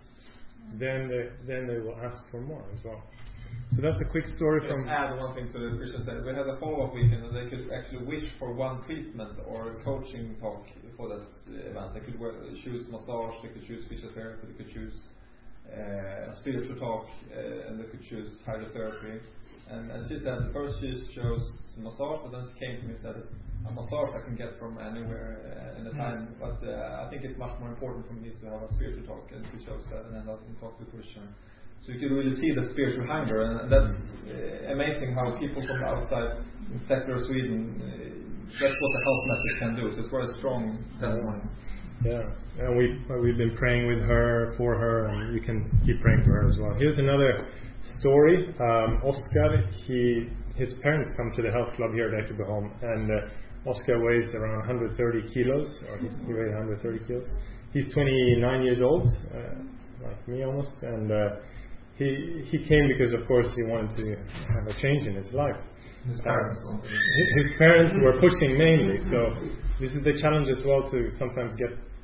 then they, then they will ask for more as well. So that's a quick story Just from... Just add one thing to the Christian said. We had a follow-up weekend, and they could actually wish for one treatment or coaching talk for that event. They could choose massage, they could choose physiotherapy, they could choose Uh, a spiritual talk, uh, and they could choose hydrotherapy. And, and she said first she chose massage, but then she came to me and said, a massage I can get from anywhere uh, in the time, but uh, I think it's much more important for me to have a spiritual talk, and she chose that, and then I can talk to Christian. So you can really see the spiritual hunger, and that's uh, amazing how people from outside in secular Sweden, uh, that's what the health message can do. So it's very strong testimony. Yeah, and we we've been praying with her, for her, and you can keep praying for her as well. Here's another story. Um, Oscar, he his parents come to the health club here at Ekebyholm, and uh, Oscar weighs around one hundred thirty kilos, or he, he weighs one hundred thirty kilos. He's twenty-nine years old, uh, like me almost, and uh, he he came because, of course, he wanted to have a change in his life. His parents. Um, his, his parents were pushing mainly, so this is the challenge as well, to sometimes get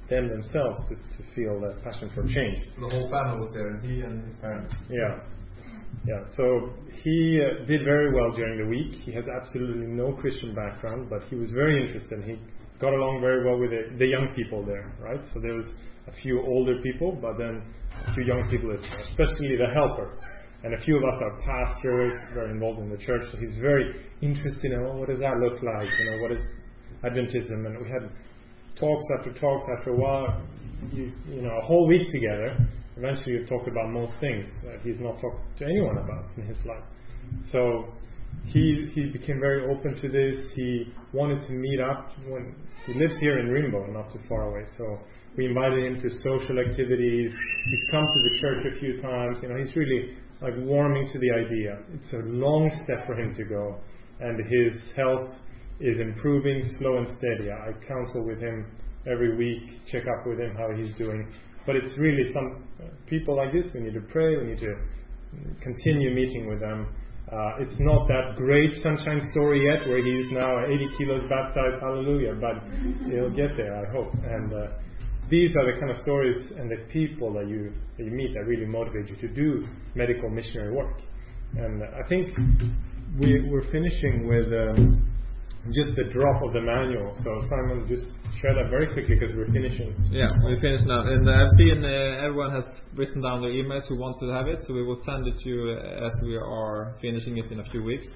them themselves to, to feel that passion for change. The whole family was there, and he and his parents. Yeah. Yeah, so he uh, did very well during the week. He has absolutely no Christian background, but he was very interested. He got along very well with the, the young people there, right? So there was a few older people, but then a few young people as well, especially the helpers. And a few of us are pastors, very involved in the church, so he's very interested in, oh, what does that look like? You know, what is Adventism? And we had talks after talks after a while, you, you know, a whole week together. Eventually we talked about most things that he's not talked to anyone about in his life. So he he became very open to this. He wanted to meet up. When he lives here in Rimbo, not too far away. So we invited him to social activities. He's come to the church a few times. You know, he's really like warming to the idea. It's a long step for him to go, and his health is improving, slow and steady. I counsel with him every week, check up with him how he's doing. But it's really some uh, people like this, we need to pray, we need to continue meeting with them. Uh, it's not that great sunshine story yet, where he's now eighty kilos baptized, hallelujah, but he'll get there, I hope. And uh, these are the kind of stories and the people that you, that you meet that really motivate you to do medical missionary work. And uh, I think we, we're finishing with um, just the drop of the manual. So Simon, just share that very quickly because we're finishing. Yeah, we finished now. And uh, I've seen uh, everyone has written down their emails who want to have it, so we will send it to you uh, as we are finishing it in a few weeks.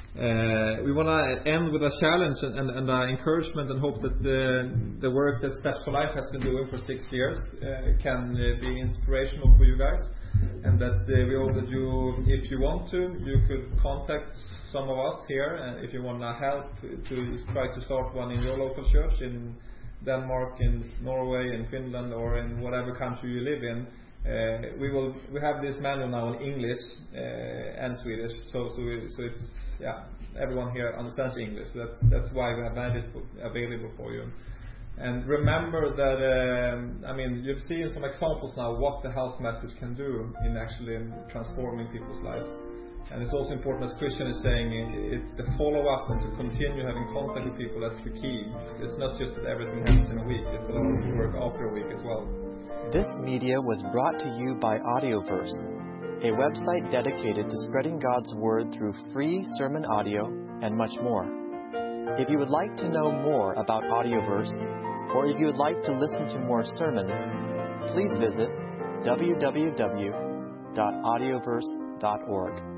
Uh, we want to end with a challenge and, and, and uh, encouragement, and hope that the, the work that Steps for Life has been doing for six years uh, can uh, be inspirational for you guys. And that uh, we hope that you, if you want to, you could contact some of us here, and if you want to help to try to start one in your local church in Denmark, in Norway, in Finland, or in whatever country you live in. Uh, we will we have this manual now in English uh, and Swedish, so so, we, so it's yeah everyone here understands English. So that's that's why we have made it available for you. And remember that um, I mean you've seen some examples now what the health message can do in actually in transforming people's lives. And it's also important, as Christian is saying, it's the follow-up and to continue having contact with people. That's the key. It's not just that everything happens in a week. It's a lot of work after a week as well. This media was brought to you by Audioverse, a website dedicated to spreading God's Word through free sermon audio and much more. If you would like to know more about Audioverse, or if you would like to listen to more sermons, please visit w w w dot audioverse dot org.